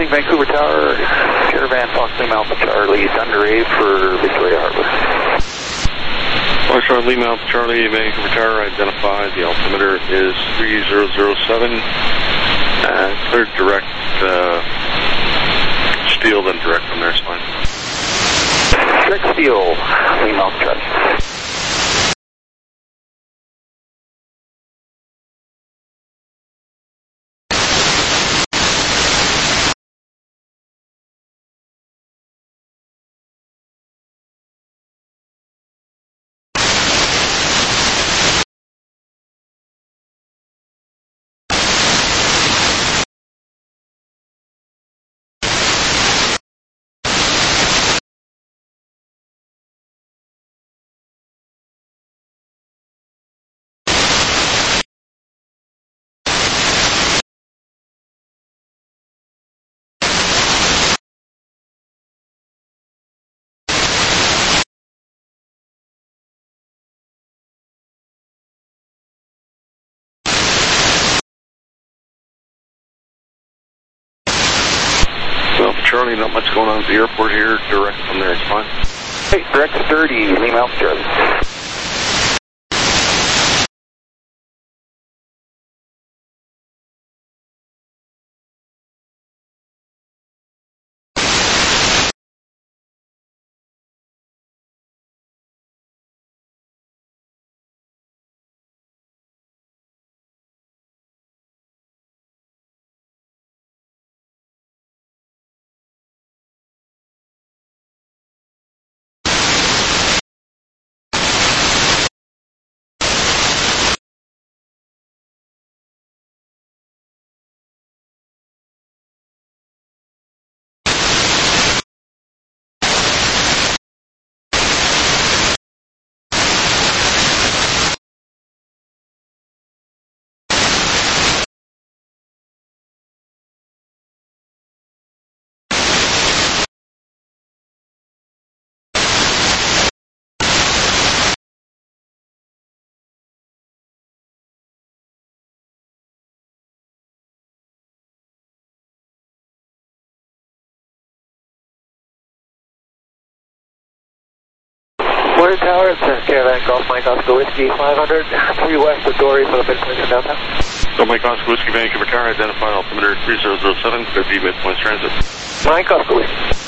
morning, Vancouver Tower. Caravan Fox Lima Alpha Charlie, Thunder eight for Victoria Harbor. Fox Charlie Lima Alpha Charlie, Vancouver Tower, identified. The altimeter is three zero zero seven. Uh, cleared direct, uh, steel, then direct from there, it's fine. Direct steel, Lima Alpha Charlie. Charlie, not much going on at the airport here. Direct from there, it's fine. Hey, direct thirty, Lima Alpha Charlie. Morning Tower, it's uh, Caravan Golf Mike Oscar Whiskey five hundred, three west of Dory for the midpoint in downtown. So Mike Oscar Whiskey, Vancouver Tower, identified altimeter three zero zero seven, could be midpoint transit. Mike Oscar Whiskey.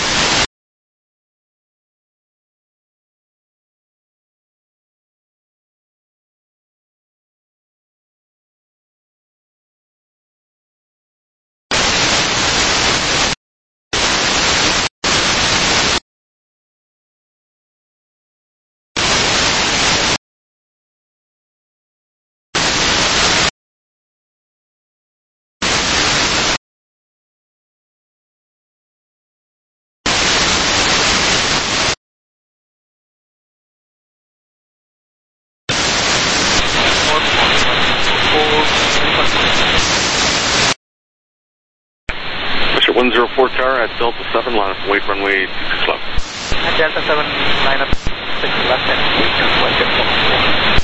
one zero four Tower at Delta seven, line up wait runway six left. At Delta seven, line up six left and wait.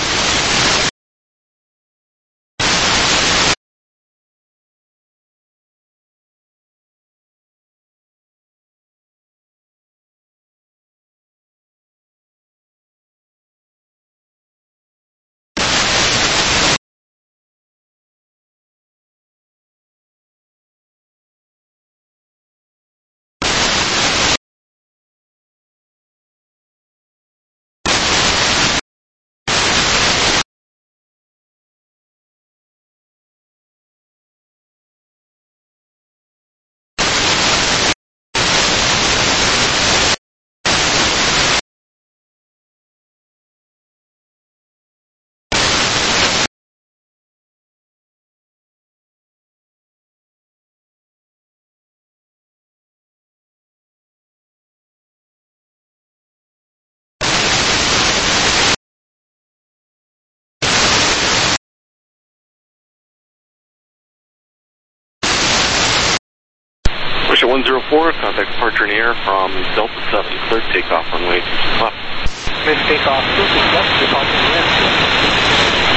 Russia one zero four, contact departure in the air from Delta seven, cleared takeoff runway two six left. Cleared takeoff two six left, departure in the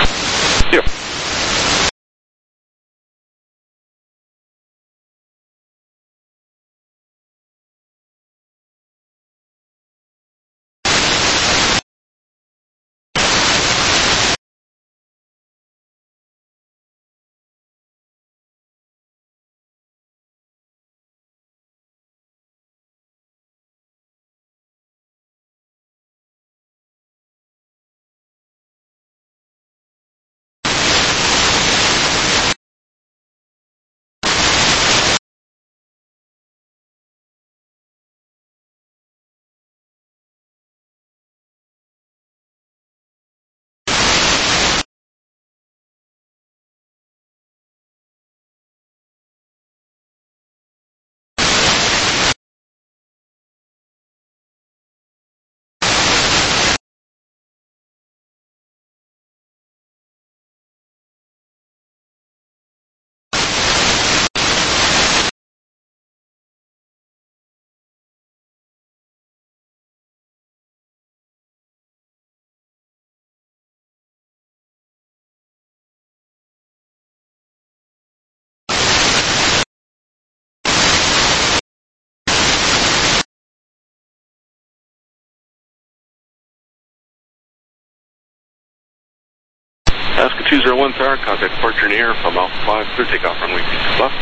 air. Here. Alaska two zero one Tower, contact departure in the air from Alpha five, clear takeoff runway two six left.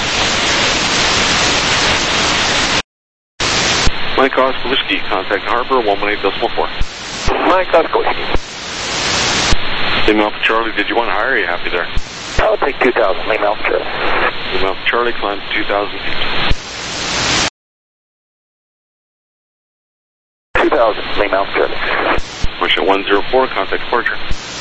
Mike Oscar Whiskey, contact Harbor one one eight decimal four. Mike Oscar Whiskey. Lima Alpha Charlie, did you want higher or are you happy there? I'll take two thousand, Lima Alpha Charlie. Lima Alpha Charlie, climb to two thousand feet. two thousand, Lima Alpha Charlie. Push at one zero four, contact departure.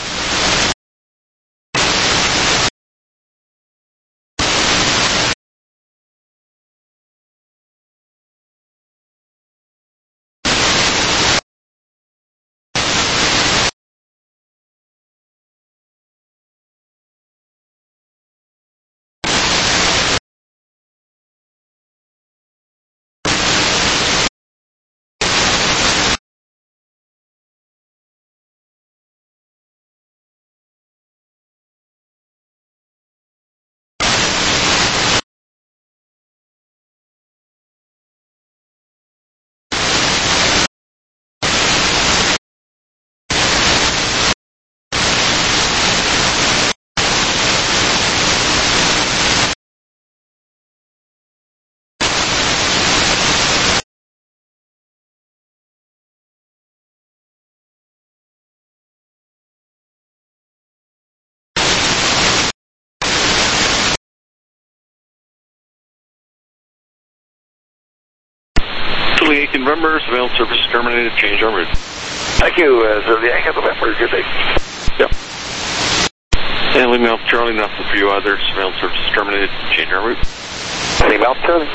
Yankee November, surveillance service terminated, change en route. Thank you, uh, Zulu Yankee November, good day. Yep. And Lima Alpha Charlie, nothing for you either, surveillance service terminated, change en route. Lima Alpha Charlie.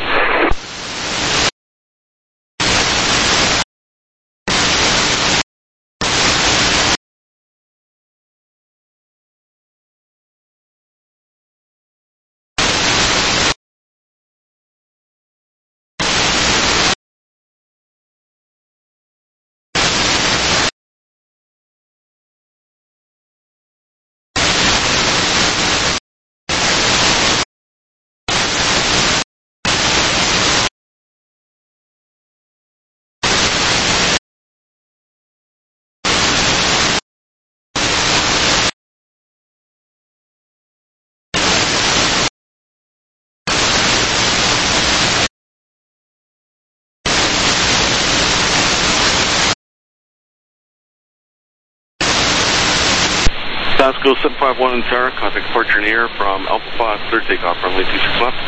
Alaska seven five one Tower, contact departure in the air from Alpha five, clear takeoff runway two six left.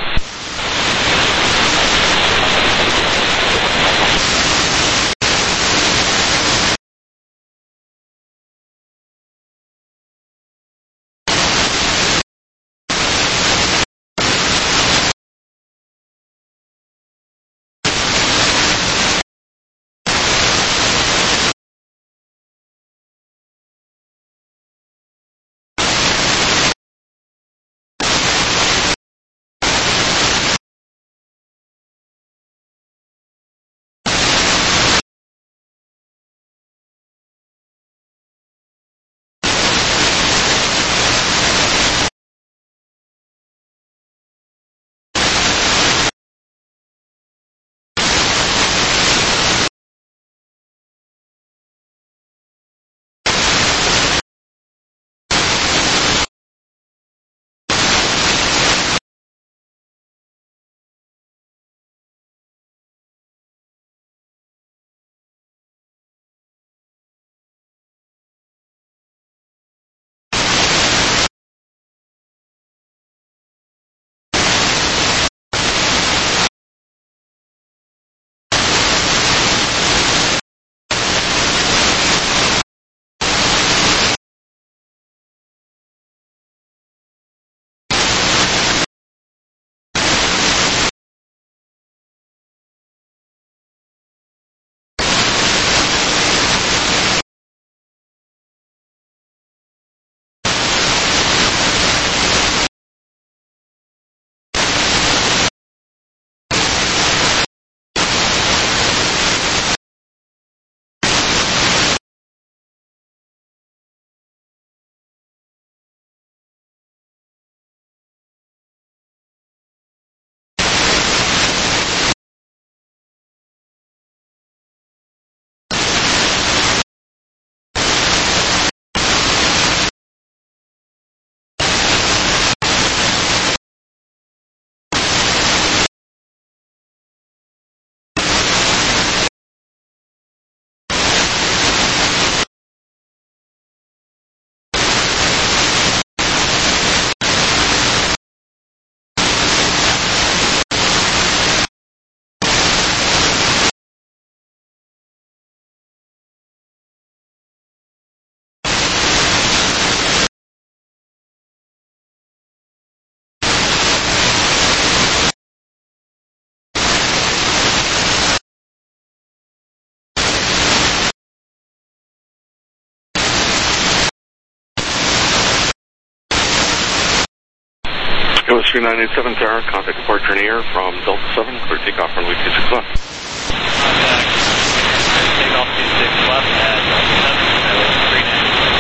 three nine eight seven Tower, contact departure in the air from Delta seven, clear takeoff runway two six left. Contact, takeoff two six left at Delta seven, Skyway three nine.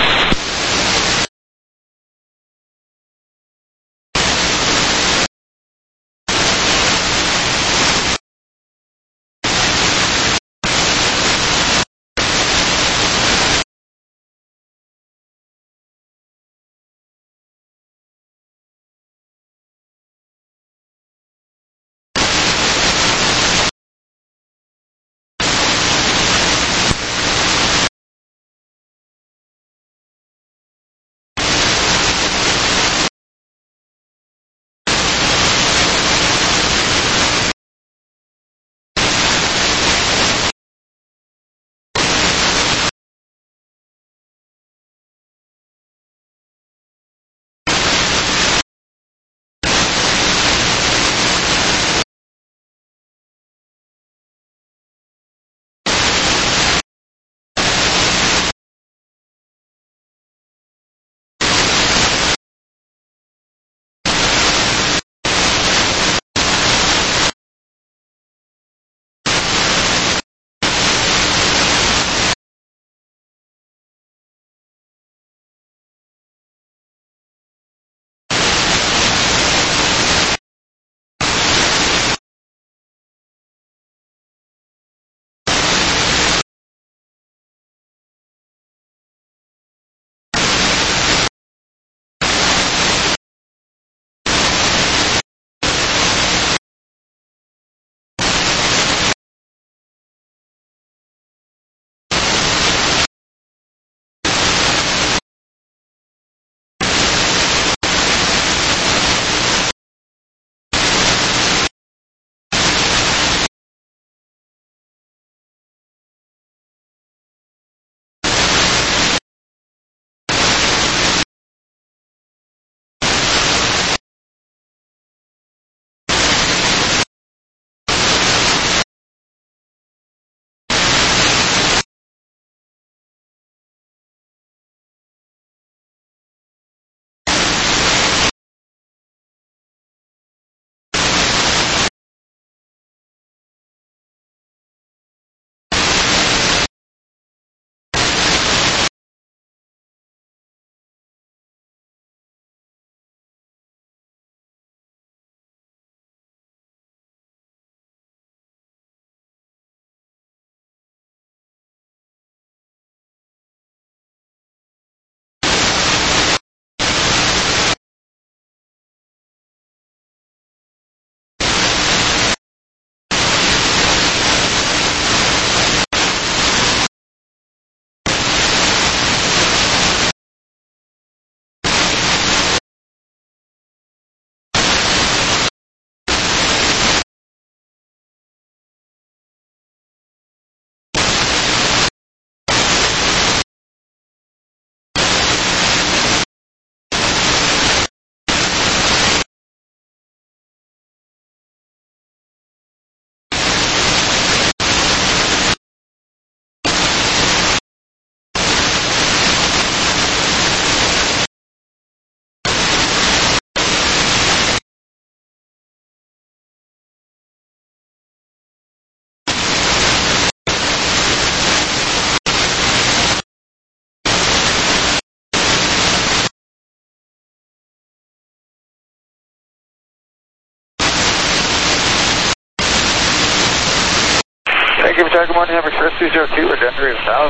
Thank you, Tower. Good morning, Hammer Express three zero two, Redundary South,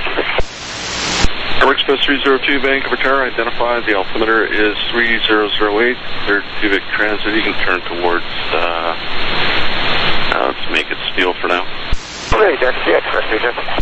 Hammer Express three zero two, Vancouver Tower, identified. The altimeter is three zero zero eight, cleared to Vic Transit. You can turn towards, uh, uh, let's make it steel for now. Okay, Deck C, Express three zero two.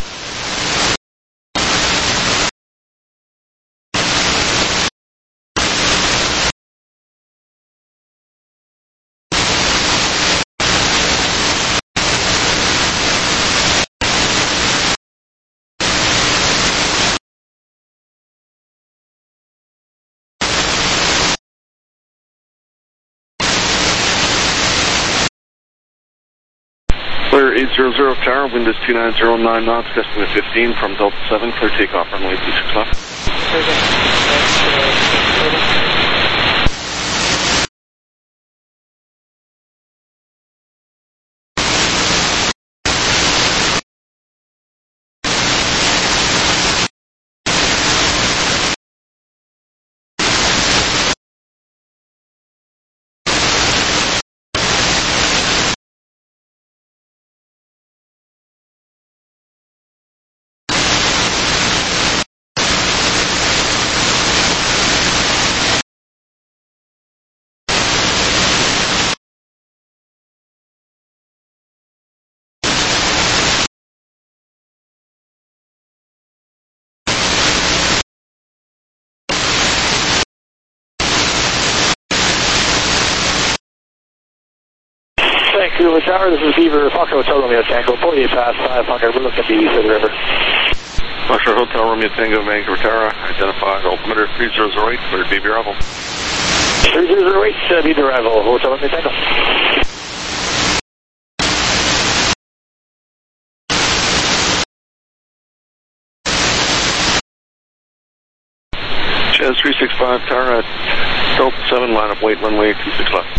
Clear eight zero zero Tower, wind is two nine zero nine knots, gusting to fifteen from Delta seven, clear takeoff runway two six left. Vancouver Tower, this is Beaver, Foxtrot Hotel Romeo Tango, forty-eight past five hundred, we're looking at B B C River. Foxtrot Hotel Romeo Tango, Vancouver Tower, identified altimeter three zero zero eight, cleared B B arrival. three zero zero eight, uh, B B arrival, Hotel Romeo Tango. Chaz three six five, tower at Delta seven, line up weight, runway two six left.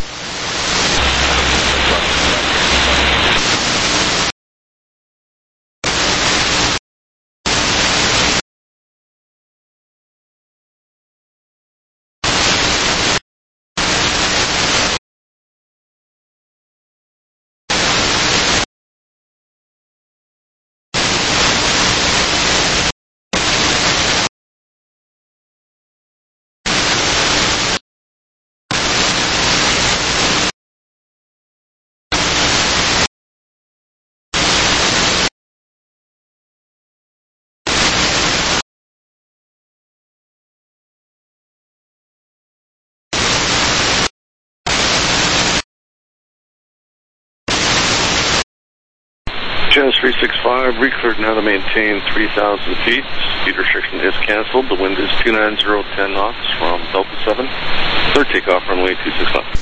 Chaz three six five, recleared now to maintain three thousand feet. Speed restriction is canceled. The wind is two nine zero ten knots from Delta seven. Third takeoff, runway two six left.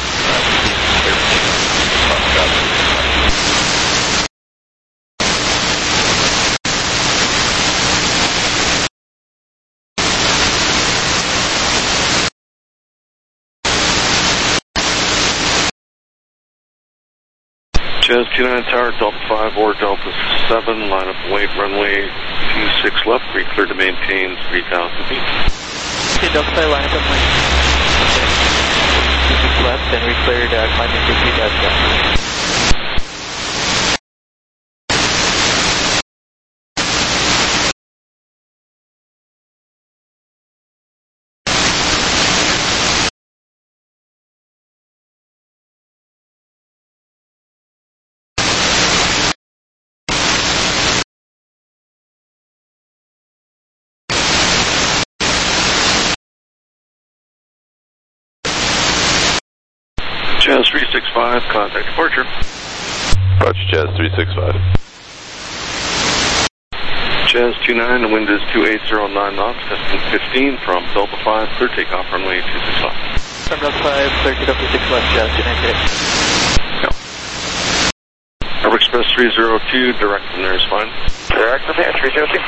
Chaz two nine Tower, Delta five or Delta seven, line up weight, runway two six left, recleared to maintain three thousand feet. Okay, Delta five, line up on two six left, then recleared, uh, climbing to three thousand left. Chaz three six five, contact departure. Roger, Chaz three six five. Chaz two nine, the wind is two eight zero nine knots, testing fifteen from Delta five, clear takeoff, runway two six left. From Delta five, clear takeoff two six left, Chaz two nine, good. Air Express three zero two, direct from there is fine. Direct from there, three zero two.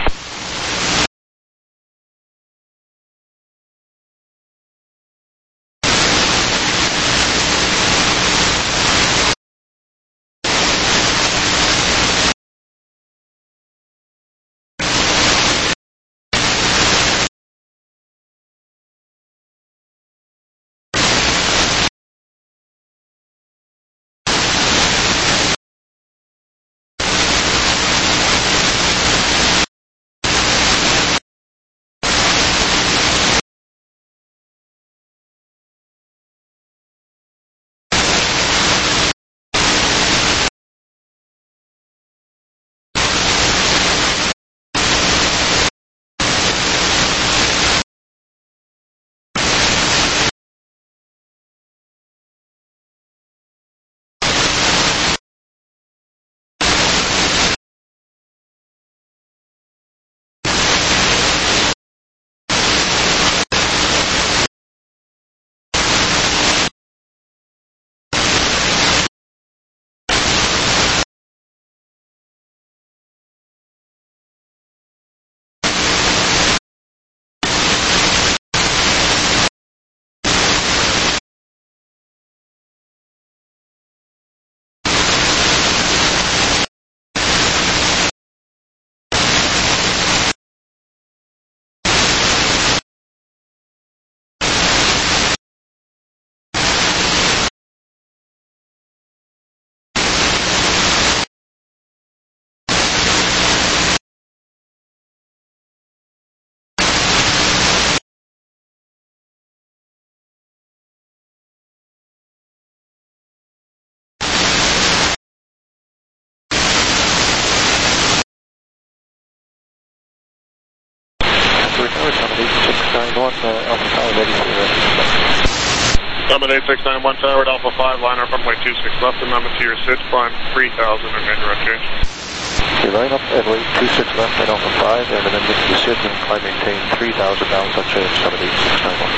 Summit eight six nine one Tower, Alpha five, line up runway two six left, amendment to your S I D, climb three thousand, remain direct change. Okay, line up runway two six left at Alpha five, and amendment to your S I D, and climb maintain three thousand, down touch at Summit eight six nine one.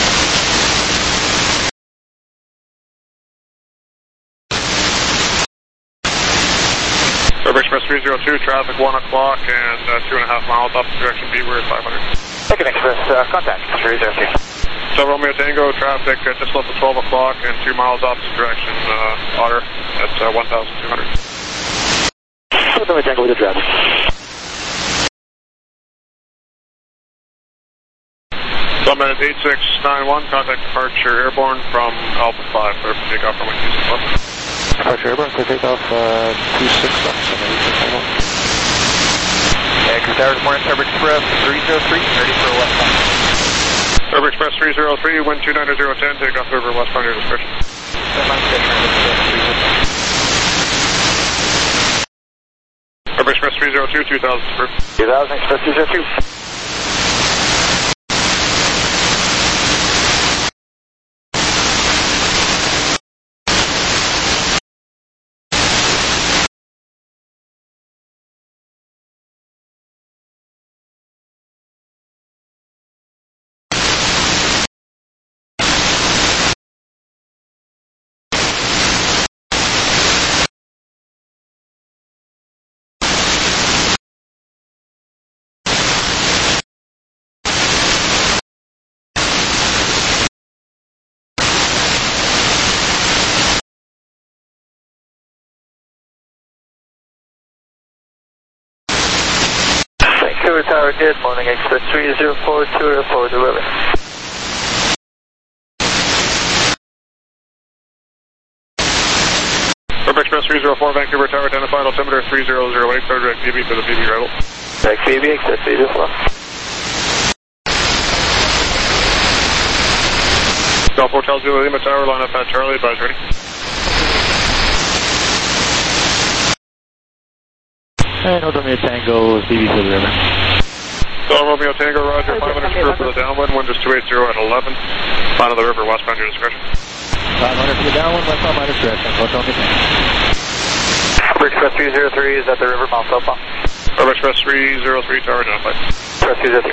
Urban Express three zero two, traffic one o'clock and uh, two and a half miles opposite direction B, we're at five hundred. Second Express, uh, contact three zero two. So Romeo Tango, traffic uh, just left at twelve o'clock and two miles opposite direction, uh, Otter, at uh, one thousand two hundred. Romeo Tango with the draft. Summit eight six nine one, contact departure airborne from Alpha five, clear for takeoff runway two six left. Departure airborne, clear takeoff uh, two six left, Summit eight six nine one. Exit Tower, Morning, Urban Express three zero three, ready for westbound. Urban Express three zero three, wind two nine zero ten, takeoff over westbound, your discretion. Urban Express three zero two, two thousand approved. two thousand, Express two zero two. Vancouver Tower, good morning, Express three zero four, two zero four, delivery. Urban Express three zero four, Vancouver Tower, identified altimeter three zero zero eight, clear direct B B for the B B arrival. Direct B B, Express three zero four. Golf Hotel Zulu Lima Tower, line up at Charlie, advise ready. And Romeo Tango, B B for the river. So Romeo Tango, roger, five hundred clear for the downwind, wind is two eighty at eleven. Line of the river, westbound, your discretion. five hundred for the downwind, westbound, my discretion. Hotel Romeo Tango. Urban Express three zero three is at the river, mount up. Urban Express three zero three, tower identified. Express three zero three.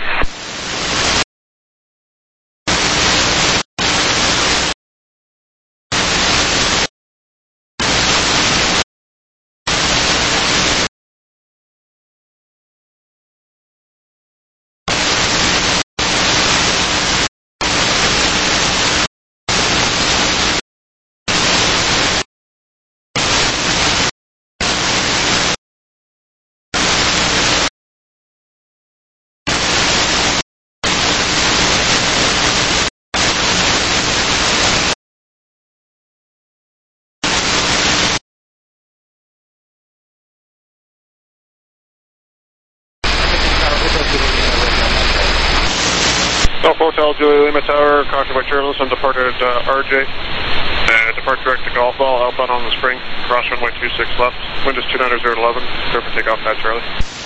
Golf Hotel, Julia Lima Tower, contact by Charleston, departed uh, R J. Uh, depart direct to Golf Ball, outbound on the spring, cross runway two six left. Wind is two nine zero eleven, clear for takeoff at Charlie.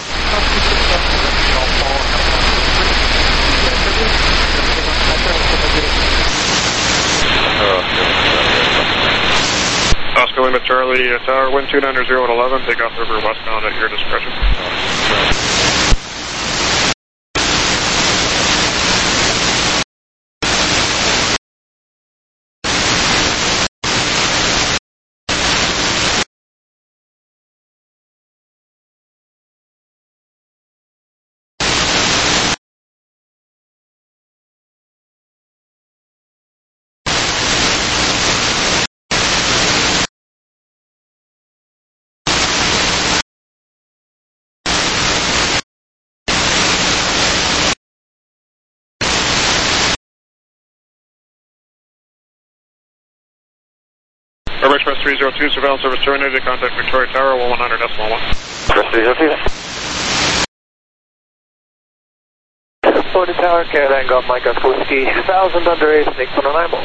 Oscar Lima Charlie uh, Tower, wind two nine zero eleven, takeoff over westbound at your discretion. Urban Express three zero two, surveillance service terminated, contact Victoria Tower, one one hundred decimal one. Express three zero two. forty Tower, Caroline Golf, Mike Oscar Whiskey, two thousand under eight, six one nine ball.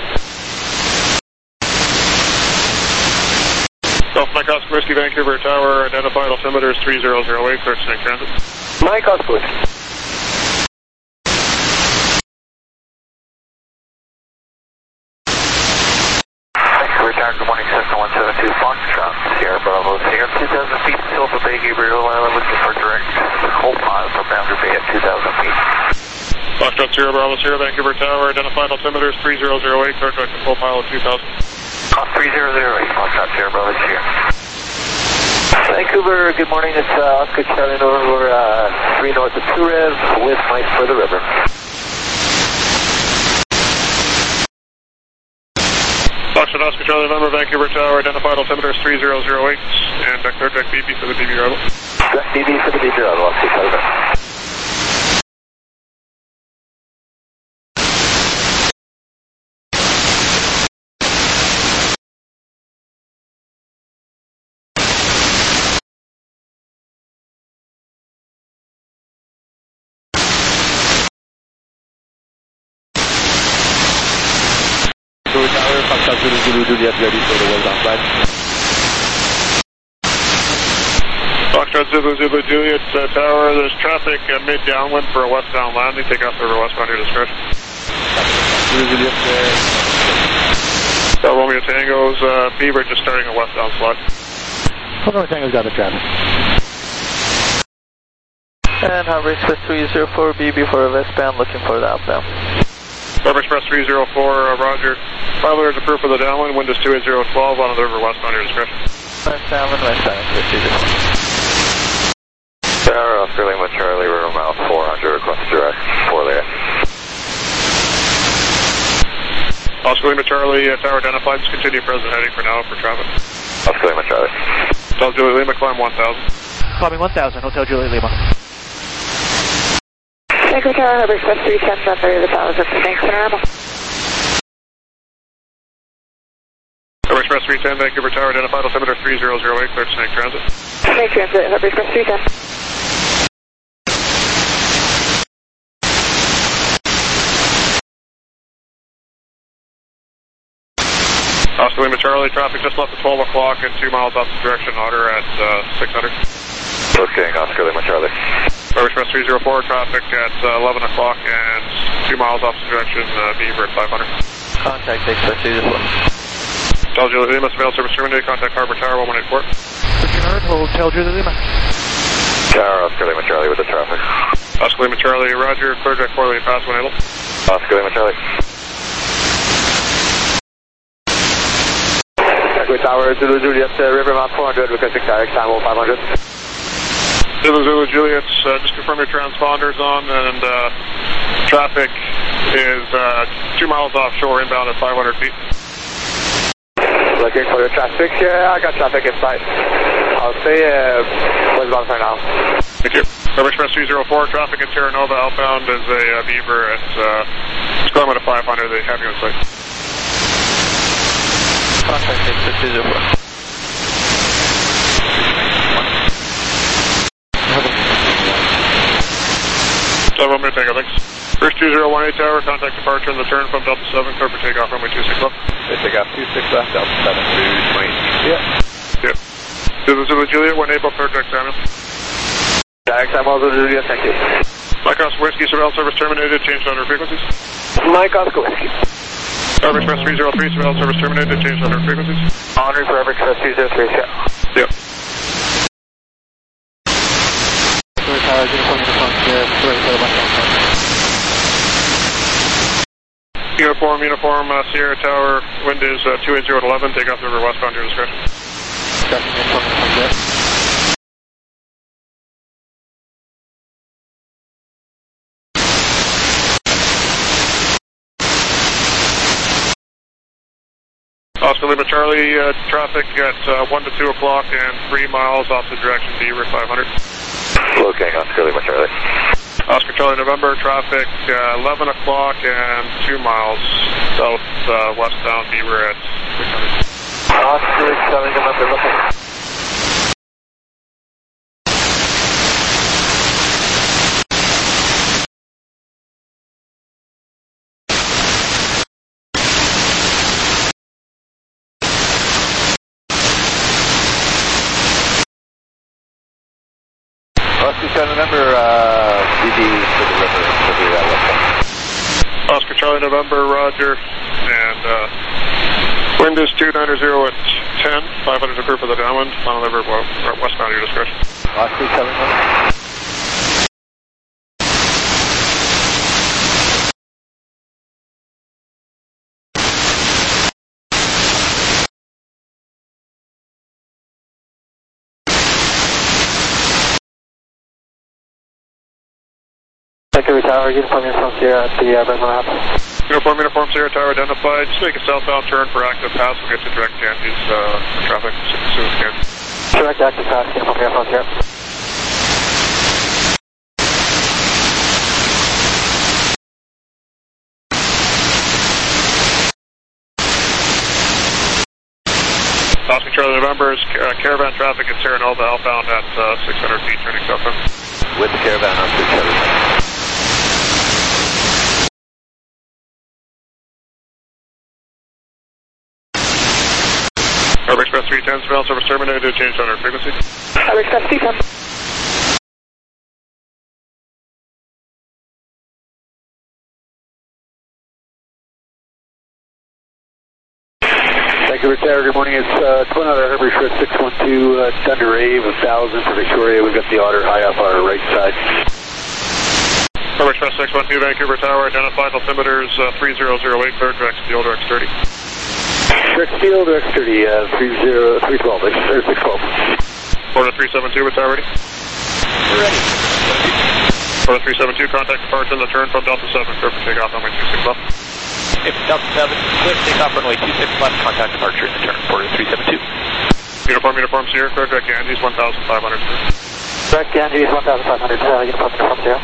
Golf Mike Oscar Whiskey, Vancouver Tower, identified altimeter is three zero zero eight, clear to snake transit. Mike Oscar Whiskey. Imperial Island looking for direct hold miles for boundary bay at two thousand feet. Foxtrot Sierra Bravo Sierra, Vancouver Tower, identified altimeter is three zero zero eight, clear direct to full pilot two thousand. Uh, three zero zero eight, Foxtrot Sierra Bravo Sierra. Vancouver, good morning. It's uh, Oscar Charlie over uh, three north of two Rev with Mike for the river. Foxtrot Oscar Charlie November, Vancouver Tower, identified altimeter is three zero zero eight, and uh, clear direct B B for the B B arrival. Direct B B for the B B arrival, Oscar Charlie. Tower, Foxtrot Zulu Zulu Juliet ready for the westbound flight. Foxtrot Zulu Zulu Juliet uh, Tower, there's traffic uh, mid downwind for a westbound landing. Take off over westbound at your discretion. Zulu Juliet there. Uh, Romeo Tango's uh, Beaver just starting a westbound slide. Romeo Tango's got the traffic. And Harbor Express three zero four B B for a westbound, looking for the outbound. Harbor Express three zero four, uh, Roger. Pilot is approved for the downwind, wind is two eight zero twelve on the river westbound at your discretion. Westbound and westbound, two zero four. Tower, Oscar Lima Charlie, river mile four hundred, request direct for there. Oscar Lima Charlie, uh, Tower identified, just continue present heading for now for traffic. Oscar Lima Charlie. Hotel Juliet Lima, climb one thousand. Climbing one thousand, Hotel Juliet Lima. Vancouver Tower, Harbor Express three ten, Sunbury, the thousand. Thanks, Panorama. Harbor Express three ten, Vancouver Tower, identified altimeter three zero zero eight, clear to Snake Transit. Snake Transit, Harbor Express three ten. Oscar Lima Charlie, traffic just left at twelve o'clock and two miles opposite direction, Otter at uh, six hundred. Okay, Oscar Lima Charlie. Harbor Express three zero four, traffic at uh, eleven o'clock and two miles opposite direction, uh, Beaver at five hundred. Contact Express two zero four. Hotel Juliet Lima, surveillance service terminated, contact Harbor Tower one one eight four. Richard, Hotel Juliet Lima. Tower, Oscar Lima Charlie with the traffic. Oscar Lima Charlie, Roger, clear direct four lane pass when able. Oscar Lima Charlie. Vancouver Tower, Zulu Juliet, uh, river mile four hundred, requesting direct time five hundred. Zulu Zulu Juliet, uh, just confirm your transponders on, and uh, traffic is uh, two miles offshore, inbound at five hundred feet. Looking for the traffic. Yeah, I got traffic in sight. I'll say uh, westbound for now. Thank you. Harbor Express three zero four, traffic in Terra Nova outbound is a uh, Beaver at uh, Square at five hundred. They have you in sight. Contact Express two zero four. Seven minute tango, thanks. First two zero one eight Tower, contact departure and the turn from Delta seven, clear for takeoff runway two six left. They take off two six left, Delta seven through twenty. Yeah. Yeah. Zulu Zulu Juliet, one able, clear direct Samuel. Direct Samuel, Zulu Juliet, thank you. Mike Oscar Whiskey, surveillance service terminated, changed under frequencies. Mike Oscar Whiskey. Harbor Express three zero three, surveillance service terminated, changed under frequencies. Honor for Harbor Express three zero three, yeah. Yeah. Tower, uniform, uniform, Sierra, sorry for the westbound flight. Uniform, uniform, uh, Sierra Tower, wind is uh, two eight zero to eleven, take off the river westbound to your discretion. Discussion, uniform, uniform, Sierra. Oscar Lima Charlie, uh, traffic at uh, one to two o'clock and three miles off the direction Beaver at five hundred. Okay, Oscar Lima Charlie. Oscar Charlie November, traffic uh, eleven o'clock and two miles south uh, westbound Beaver at six hundred. Oscar Charlie November, looking. Oscar Charlie November, uh, B B for the river, for the uh, Oscar Charlie November, Roger, and uh, wind is two nine zero at ten, five hundred approved for the downwind, on the river westbound at your discretion. Oscar seven one. Secondary Tower, uniform uniform Sierra at the uh, Red Map. Uniform uniform Sierra Tower identified. Just make a southbound turn for active pass. We'll get you direct Ganges uh, traffic as soon as we can. Direct active pass, uniform uniform Sierra. Oscar Charlie November is uh, caravan traffic at Terra Nova outbound at uh, six hundred feet turning southbound. With the caravan on six seven. Urban Express three ten, surveillance service terminated, changed on our frequency. Urban Express three ten. Thank you, Tower. Good morning. It's uh, Twin Otter Herbert Express six one two, uh, Thunder Rave, one thousand for Victoria. We've got the Otter high up our right side. Urban Express six one two, Vancouver Tower, identified altimeters uh, three zero zero eight, cleared direct steel, direct thirty. Direct steel, direct thirty, uh, three zero, three twelve, or six twelve. Order three seven two, what's already? Ready. Order three seven two, contact departure on the turn from Delta seven, clear for takeoff runway two six left. If Delta seven, clear takeoff runway two six left, contact departure in the turn, order three seven two. Uniform, uniform Sierra, clear direct Ganges, one thousand five hundred. Direct Ganges, one thousand five hundred, uh, uniform uniform Sierra.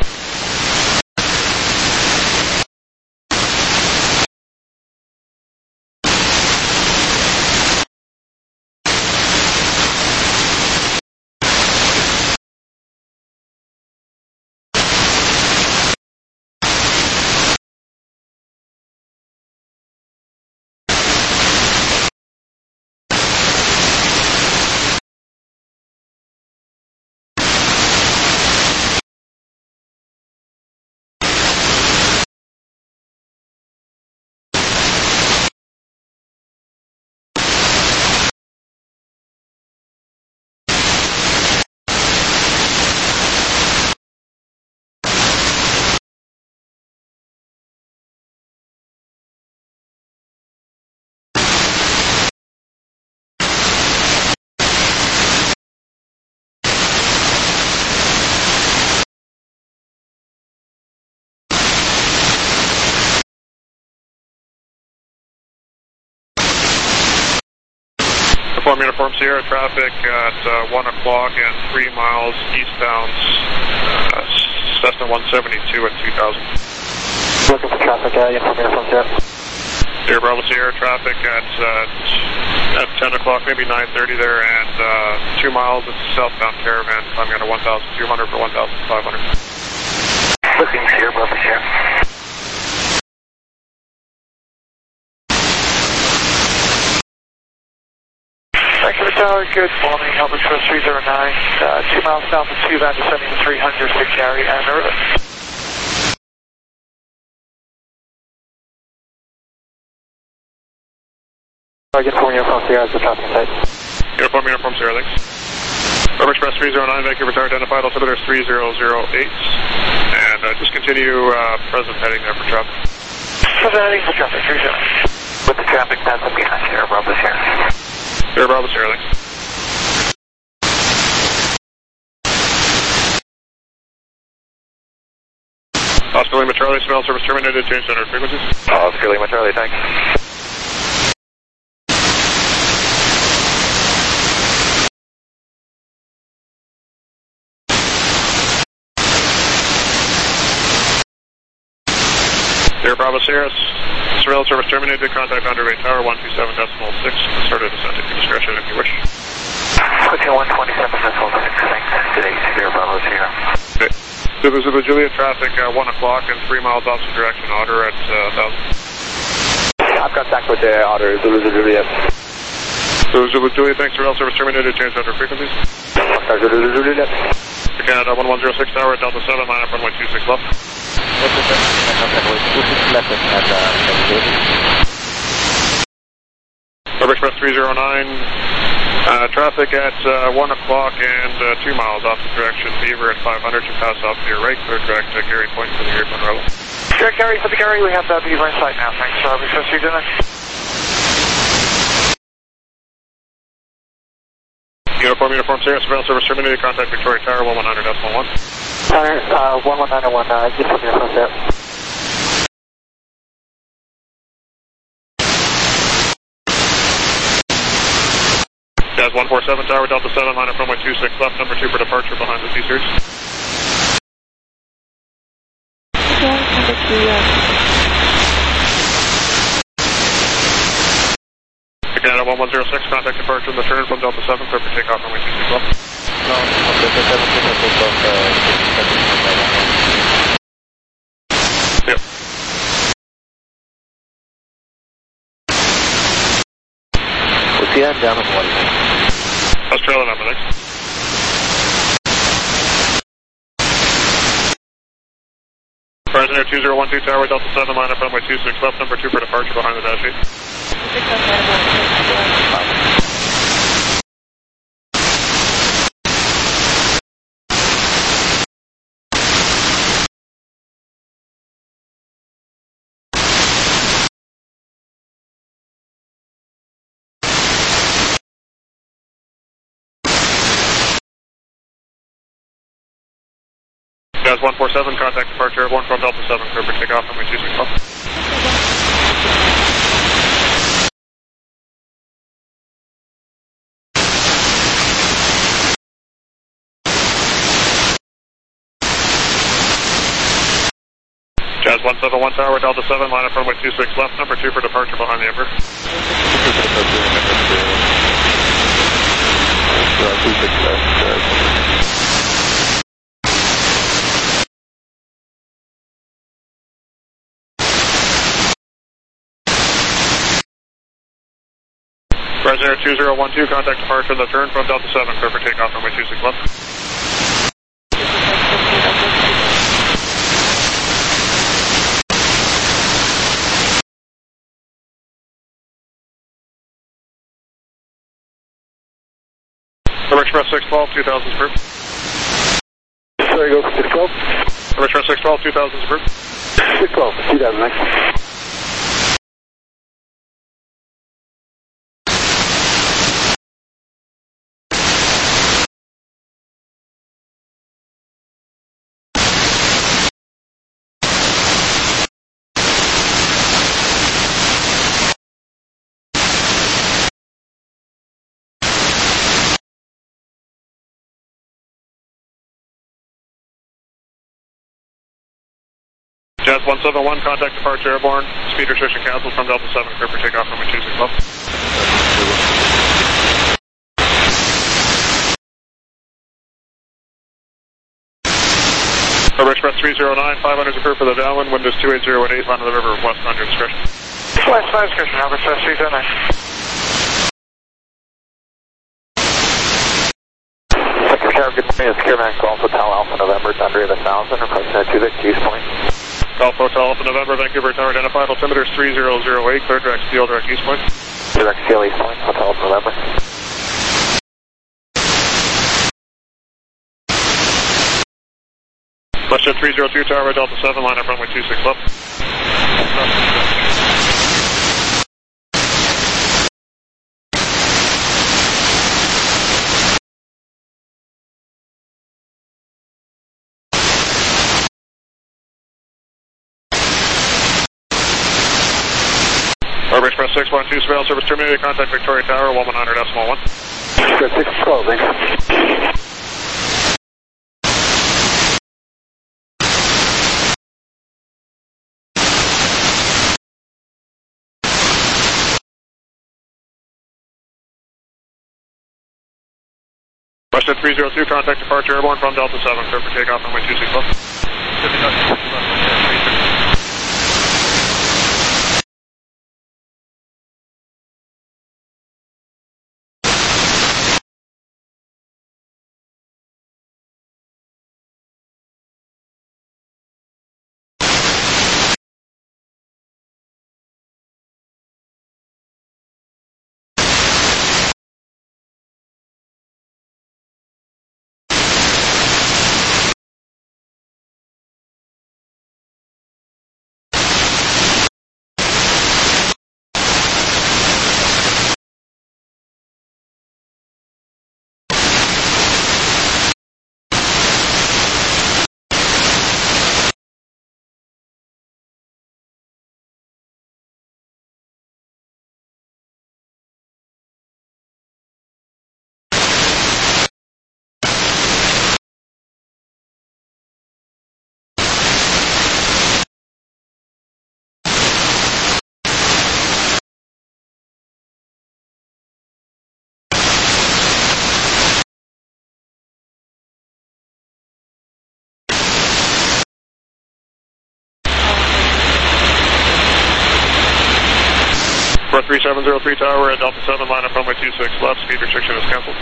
Uniform, uniform Sierra, traffic at uh, one o'clock and three miles eastbound, uh, Cessna one seventy-two at two thousand. Looking for traffic, uh, uniform uniform Sierra. Sierra Bravo Sierra, traffic at uh, at ten o'clock, maybe nine thirty there, and uh, two miles, it's southbound caravan, climbing out of one thousand two hundred for one thousand five hundred. Looking Sierra Bravo Sierra. Vancouver Tower, good morning. Albert Express three zero nine, uh, two miles south of two, bound descending to three hundred for Gary and the river. Uniform, uniform Sierra, the traffic site. Uniform, uniform Sierra, thanks. Urban Express three zero nine, Vancouver Tower, identified, altimeter is three zero zero eight, and uh, just continue uh, present heading there for traffic. Present heading for traffic, three zero. With the traffic path up behind Sierra Bravo Sierra. Sierra Bravo Sierra, thanks. Oscar Lima Charlie, smell service terminated, change center frequencies. Oscar Lima Charlie, thanks. Sierra Bravo Sierra, surveillance service terminated, contact underway tower one two seven decimal six, start a descent at your discretion if you wish. Hotel one twenty-seven decimal six, thanks. Today, Sierra Bravo Sierra. Okay. Zulu Zulu Juliet, traffic uh, one o'clock and three miles opposite direction, Otter at uh, one thousand. I've contact with the Otter, Zulu Zulu Juliet. Zulu Zulu Juliet, thanks, surveillance service terminated, change under frequencies. Oscar Zulu Zulu Juliet. For Canada one one zero six tower, Delta seven, line up runway two six left. Urban Express three zero nine, Uh, traffic at uh, one o'clock and uh, two miles opposite direction. Beaver at five hundred should pass off to your right. Clear direct to Gary Point for the Gary Point Rebel. Sure, Gary, for the Gary, we have that Beaver in sight now. Thanks, Robbie. So, see you dinner. Uniform, uniform, Sierra Surveillance Service terminated. Contact Victoria Tower, one one hundred decimal one. Tower, uh, one one nine oh one, uh, just looking at front there. Jazz one four seven, Tower, Delta seven, line up runway two six left, number two for departure behind the T-Series. Canada one one zero six, contact departure in the turn from Delta seven, clear for takeoff runway two six left. No, Delta seven, take off, uh, Yep. What's the end down at one? Australia number, thanks. Horizon Air two zero one two, Tower, Delta seven, line up runway two six left, number two for departure behind the dash eight. Jazz one four seven, contact departure airborne from Delta seven, clear for takeoff runway two six left. Jazz one seven one, Tower, Delta seven, line up runway two six left, number two for departure behind the Emperor. two six left. Horizon Air two zero one two, contact departure in the turn from Delta seven, clear for takeoff runway two six left. Number Express six twelve, two thousand is approved. Sorry, go for six twelve. Number Express six twelve, two thousand is approved. six twelve, two thousand, next. Jazz one seven one, contact departure airborne. Speed restriction canceled from Delta seven, clear for takeoff runway two six left. Harbor Express three zero nine, five hundred is approved for the downwind. Wind is two eight zero eight, line of the river, west on your discretion. West on discretion, Harbor Express three zero nine. Secretary, good morning. It's Kierman Golf Hotel Alpha November, Thunder one thousand, requesting a two Vic East Point. Golf Hotel Alpha November, Vancouver Tower identified. Altimeter is three zero zero eight, clear direct steel, direct East Point. Direct steel East Point, Hotel Alpha November. Westjet three zero two, Tower, Delta seven, line up runway two six left. Harbor Express six one two, surveillance service terminated. Contact Victoria Tower, one one hundred decimal one. six twelve, thanks. Westjet three zero two, contact departure airborne from Delta seven, clear for takeoff runway two six left. four three seven zero three tower at Delta seven, line up runway two six left, speed restriction is cancelled.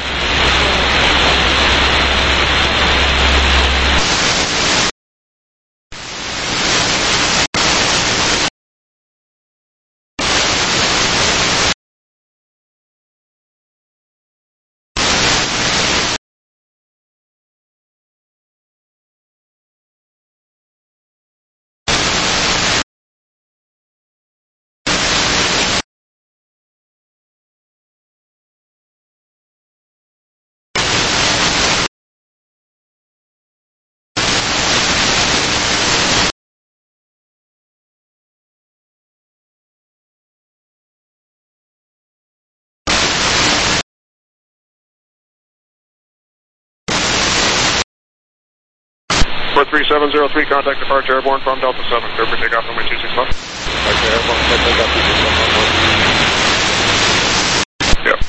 four three seven zero three, contact departure airborne from Delta seven, clear for takeoff runway two six left. Okay, airborne, clear for takeoff two six left. Yep.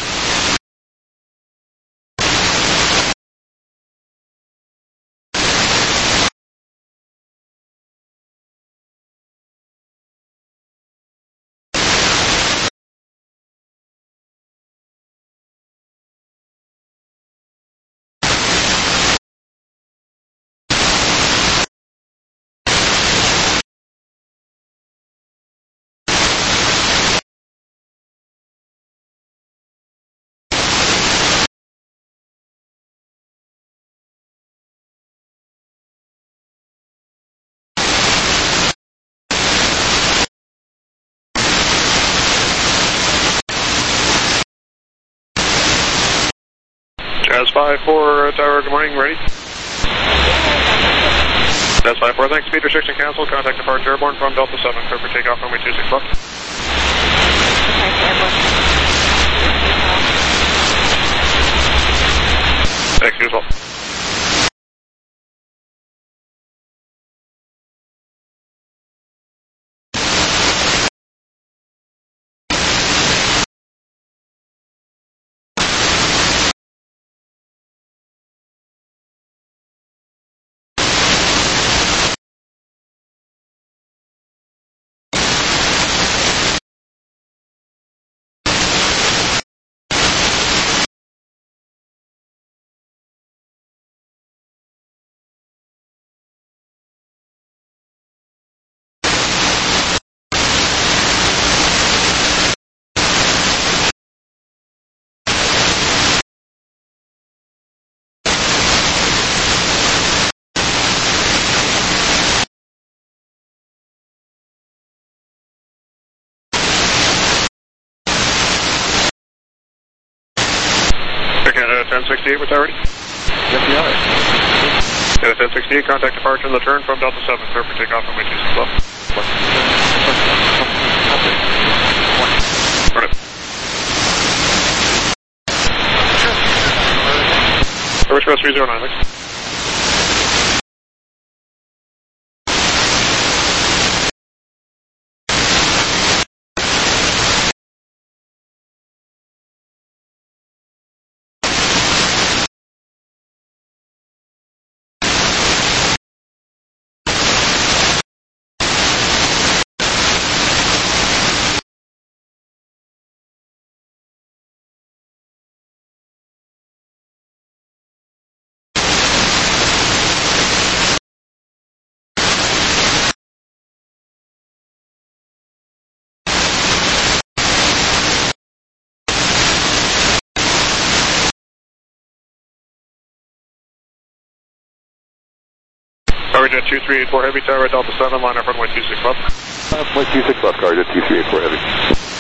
Jazz five four, tower, good morning, ready? Jazz five four, thanks, speed restriction cancelled, contact departure airborne from Delta seven, clear for takeoff runway two six left. Thanks, you as well. Canada ten sixty-eight, what's that ready? Yes, we are. Canada ten sixty-eight, contact departure and return from Delta seven, clear for takeoff runway two six left. Run it. Rich West three zero nine, thanks. Cargojet two three eight four Heavy, tower at Delta seven, line up runway two six left. Runway two six left, Cargojet two three eight four Heavy.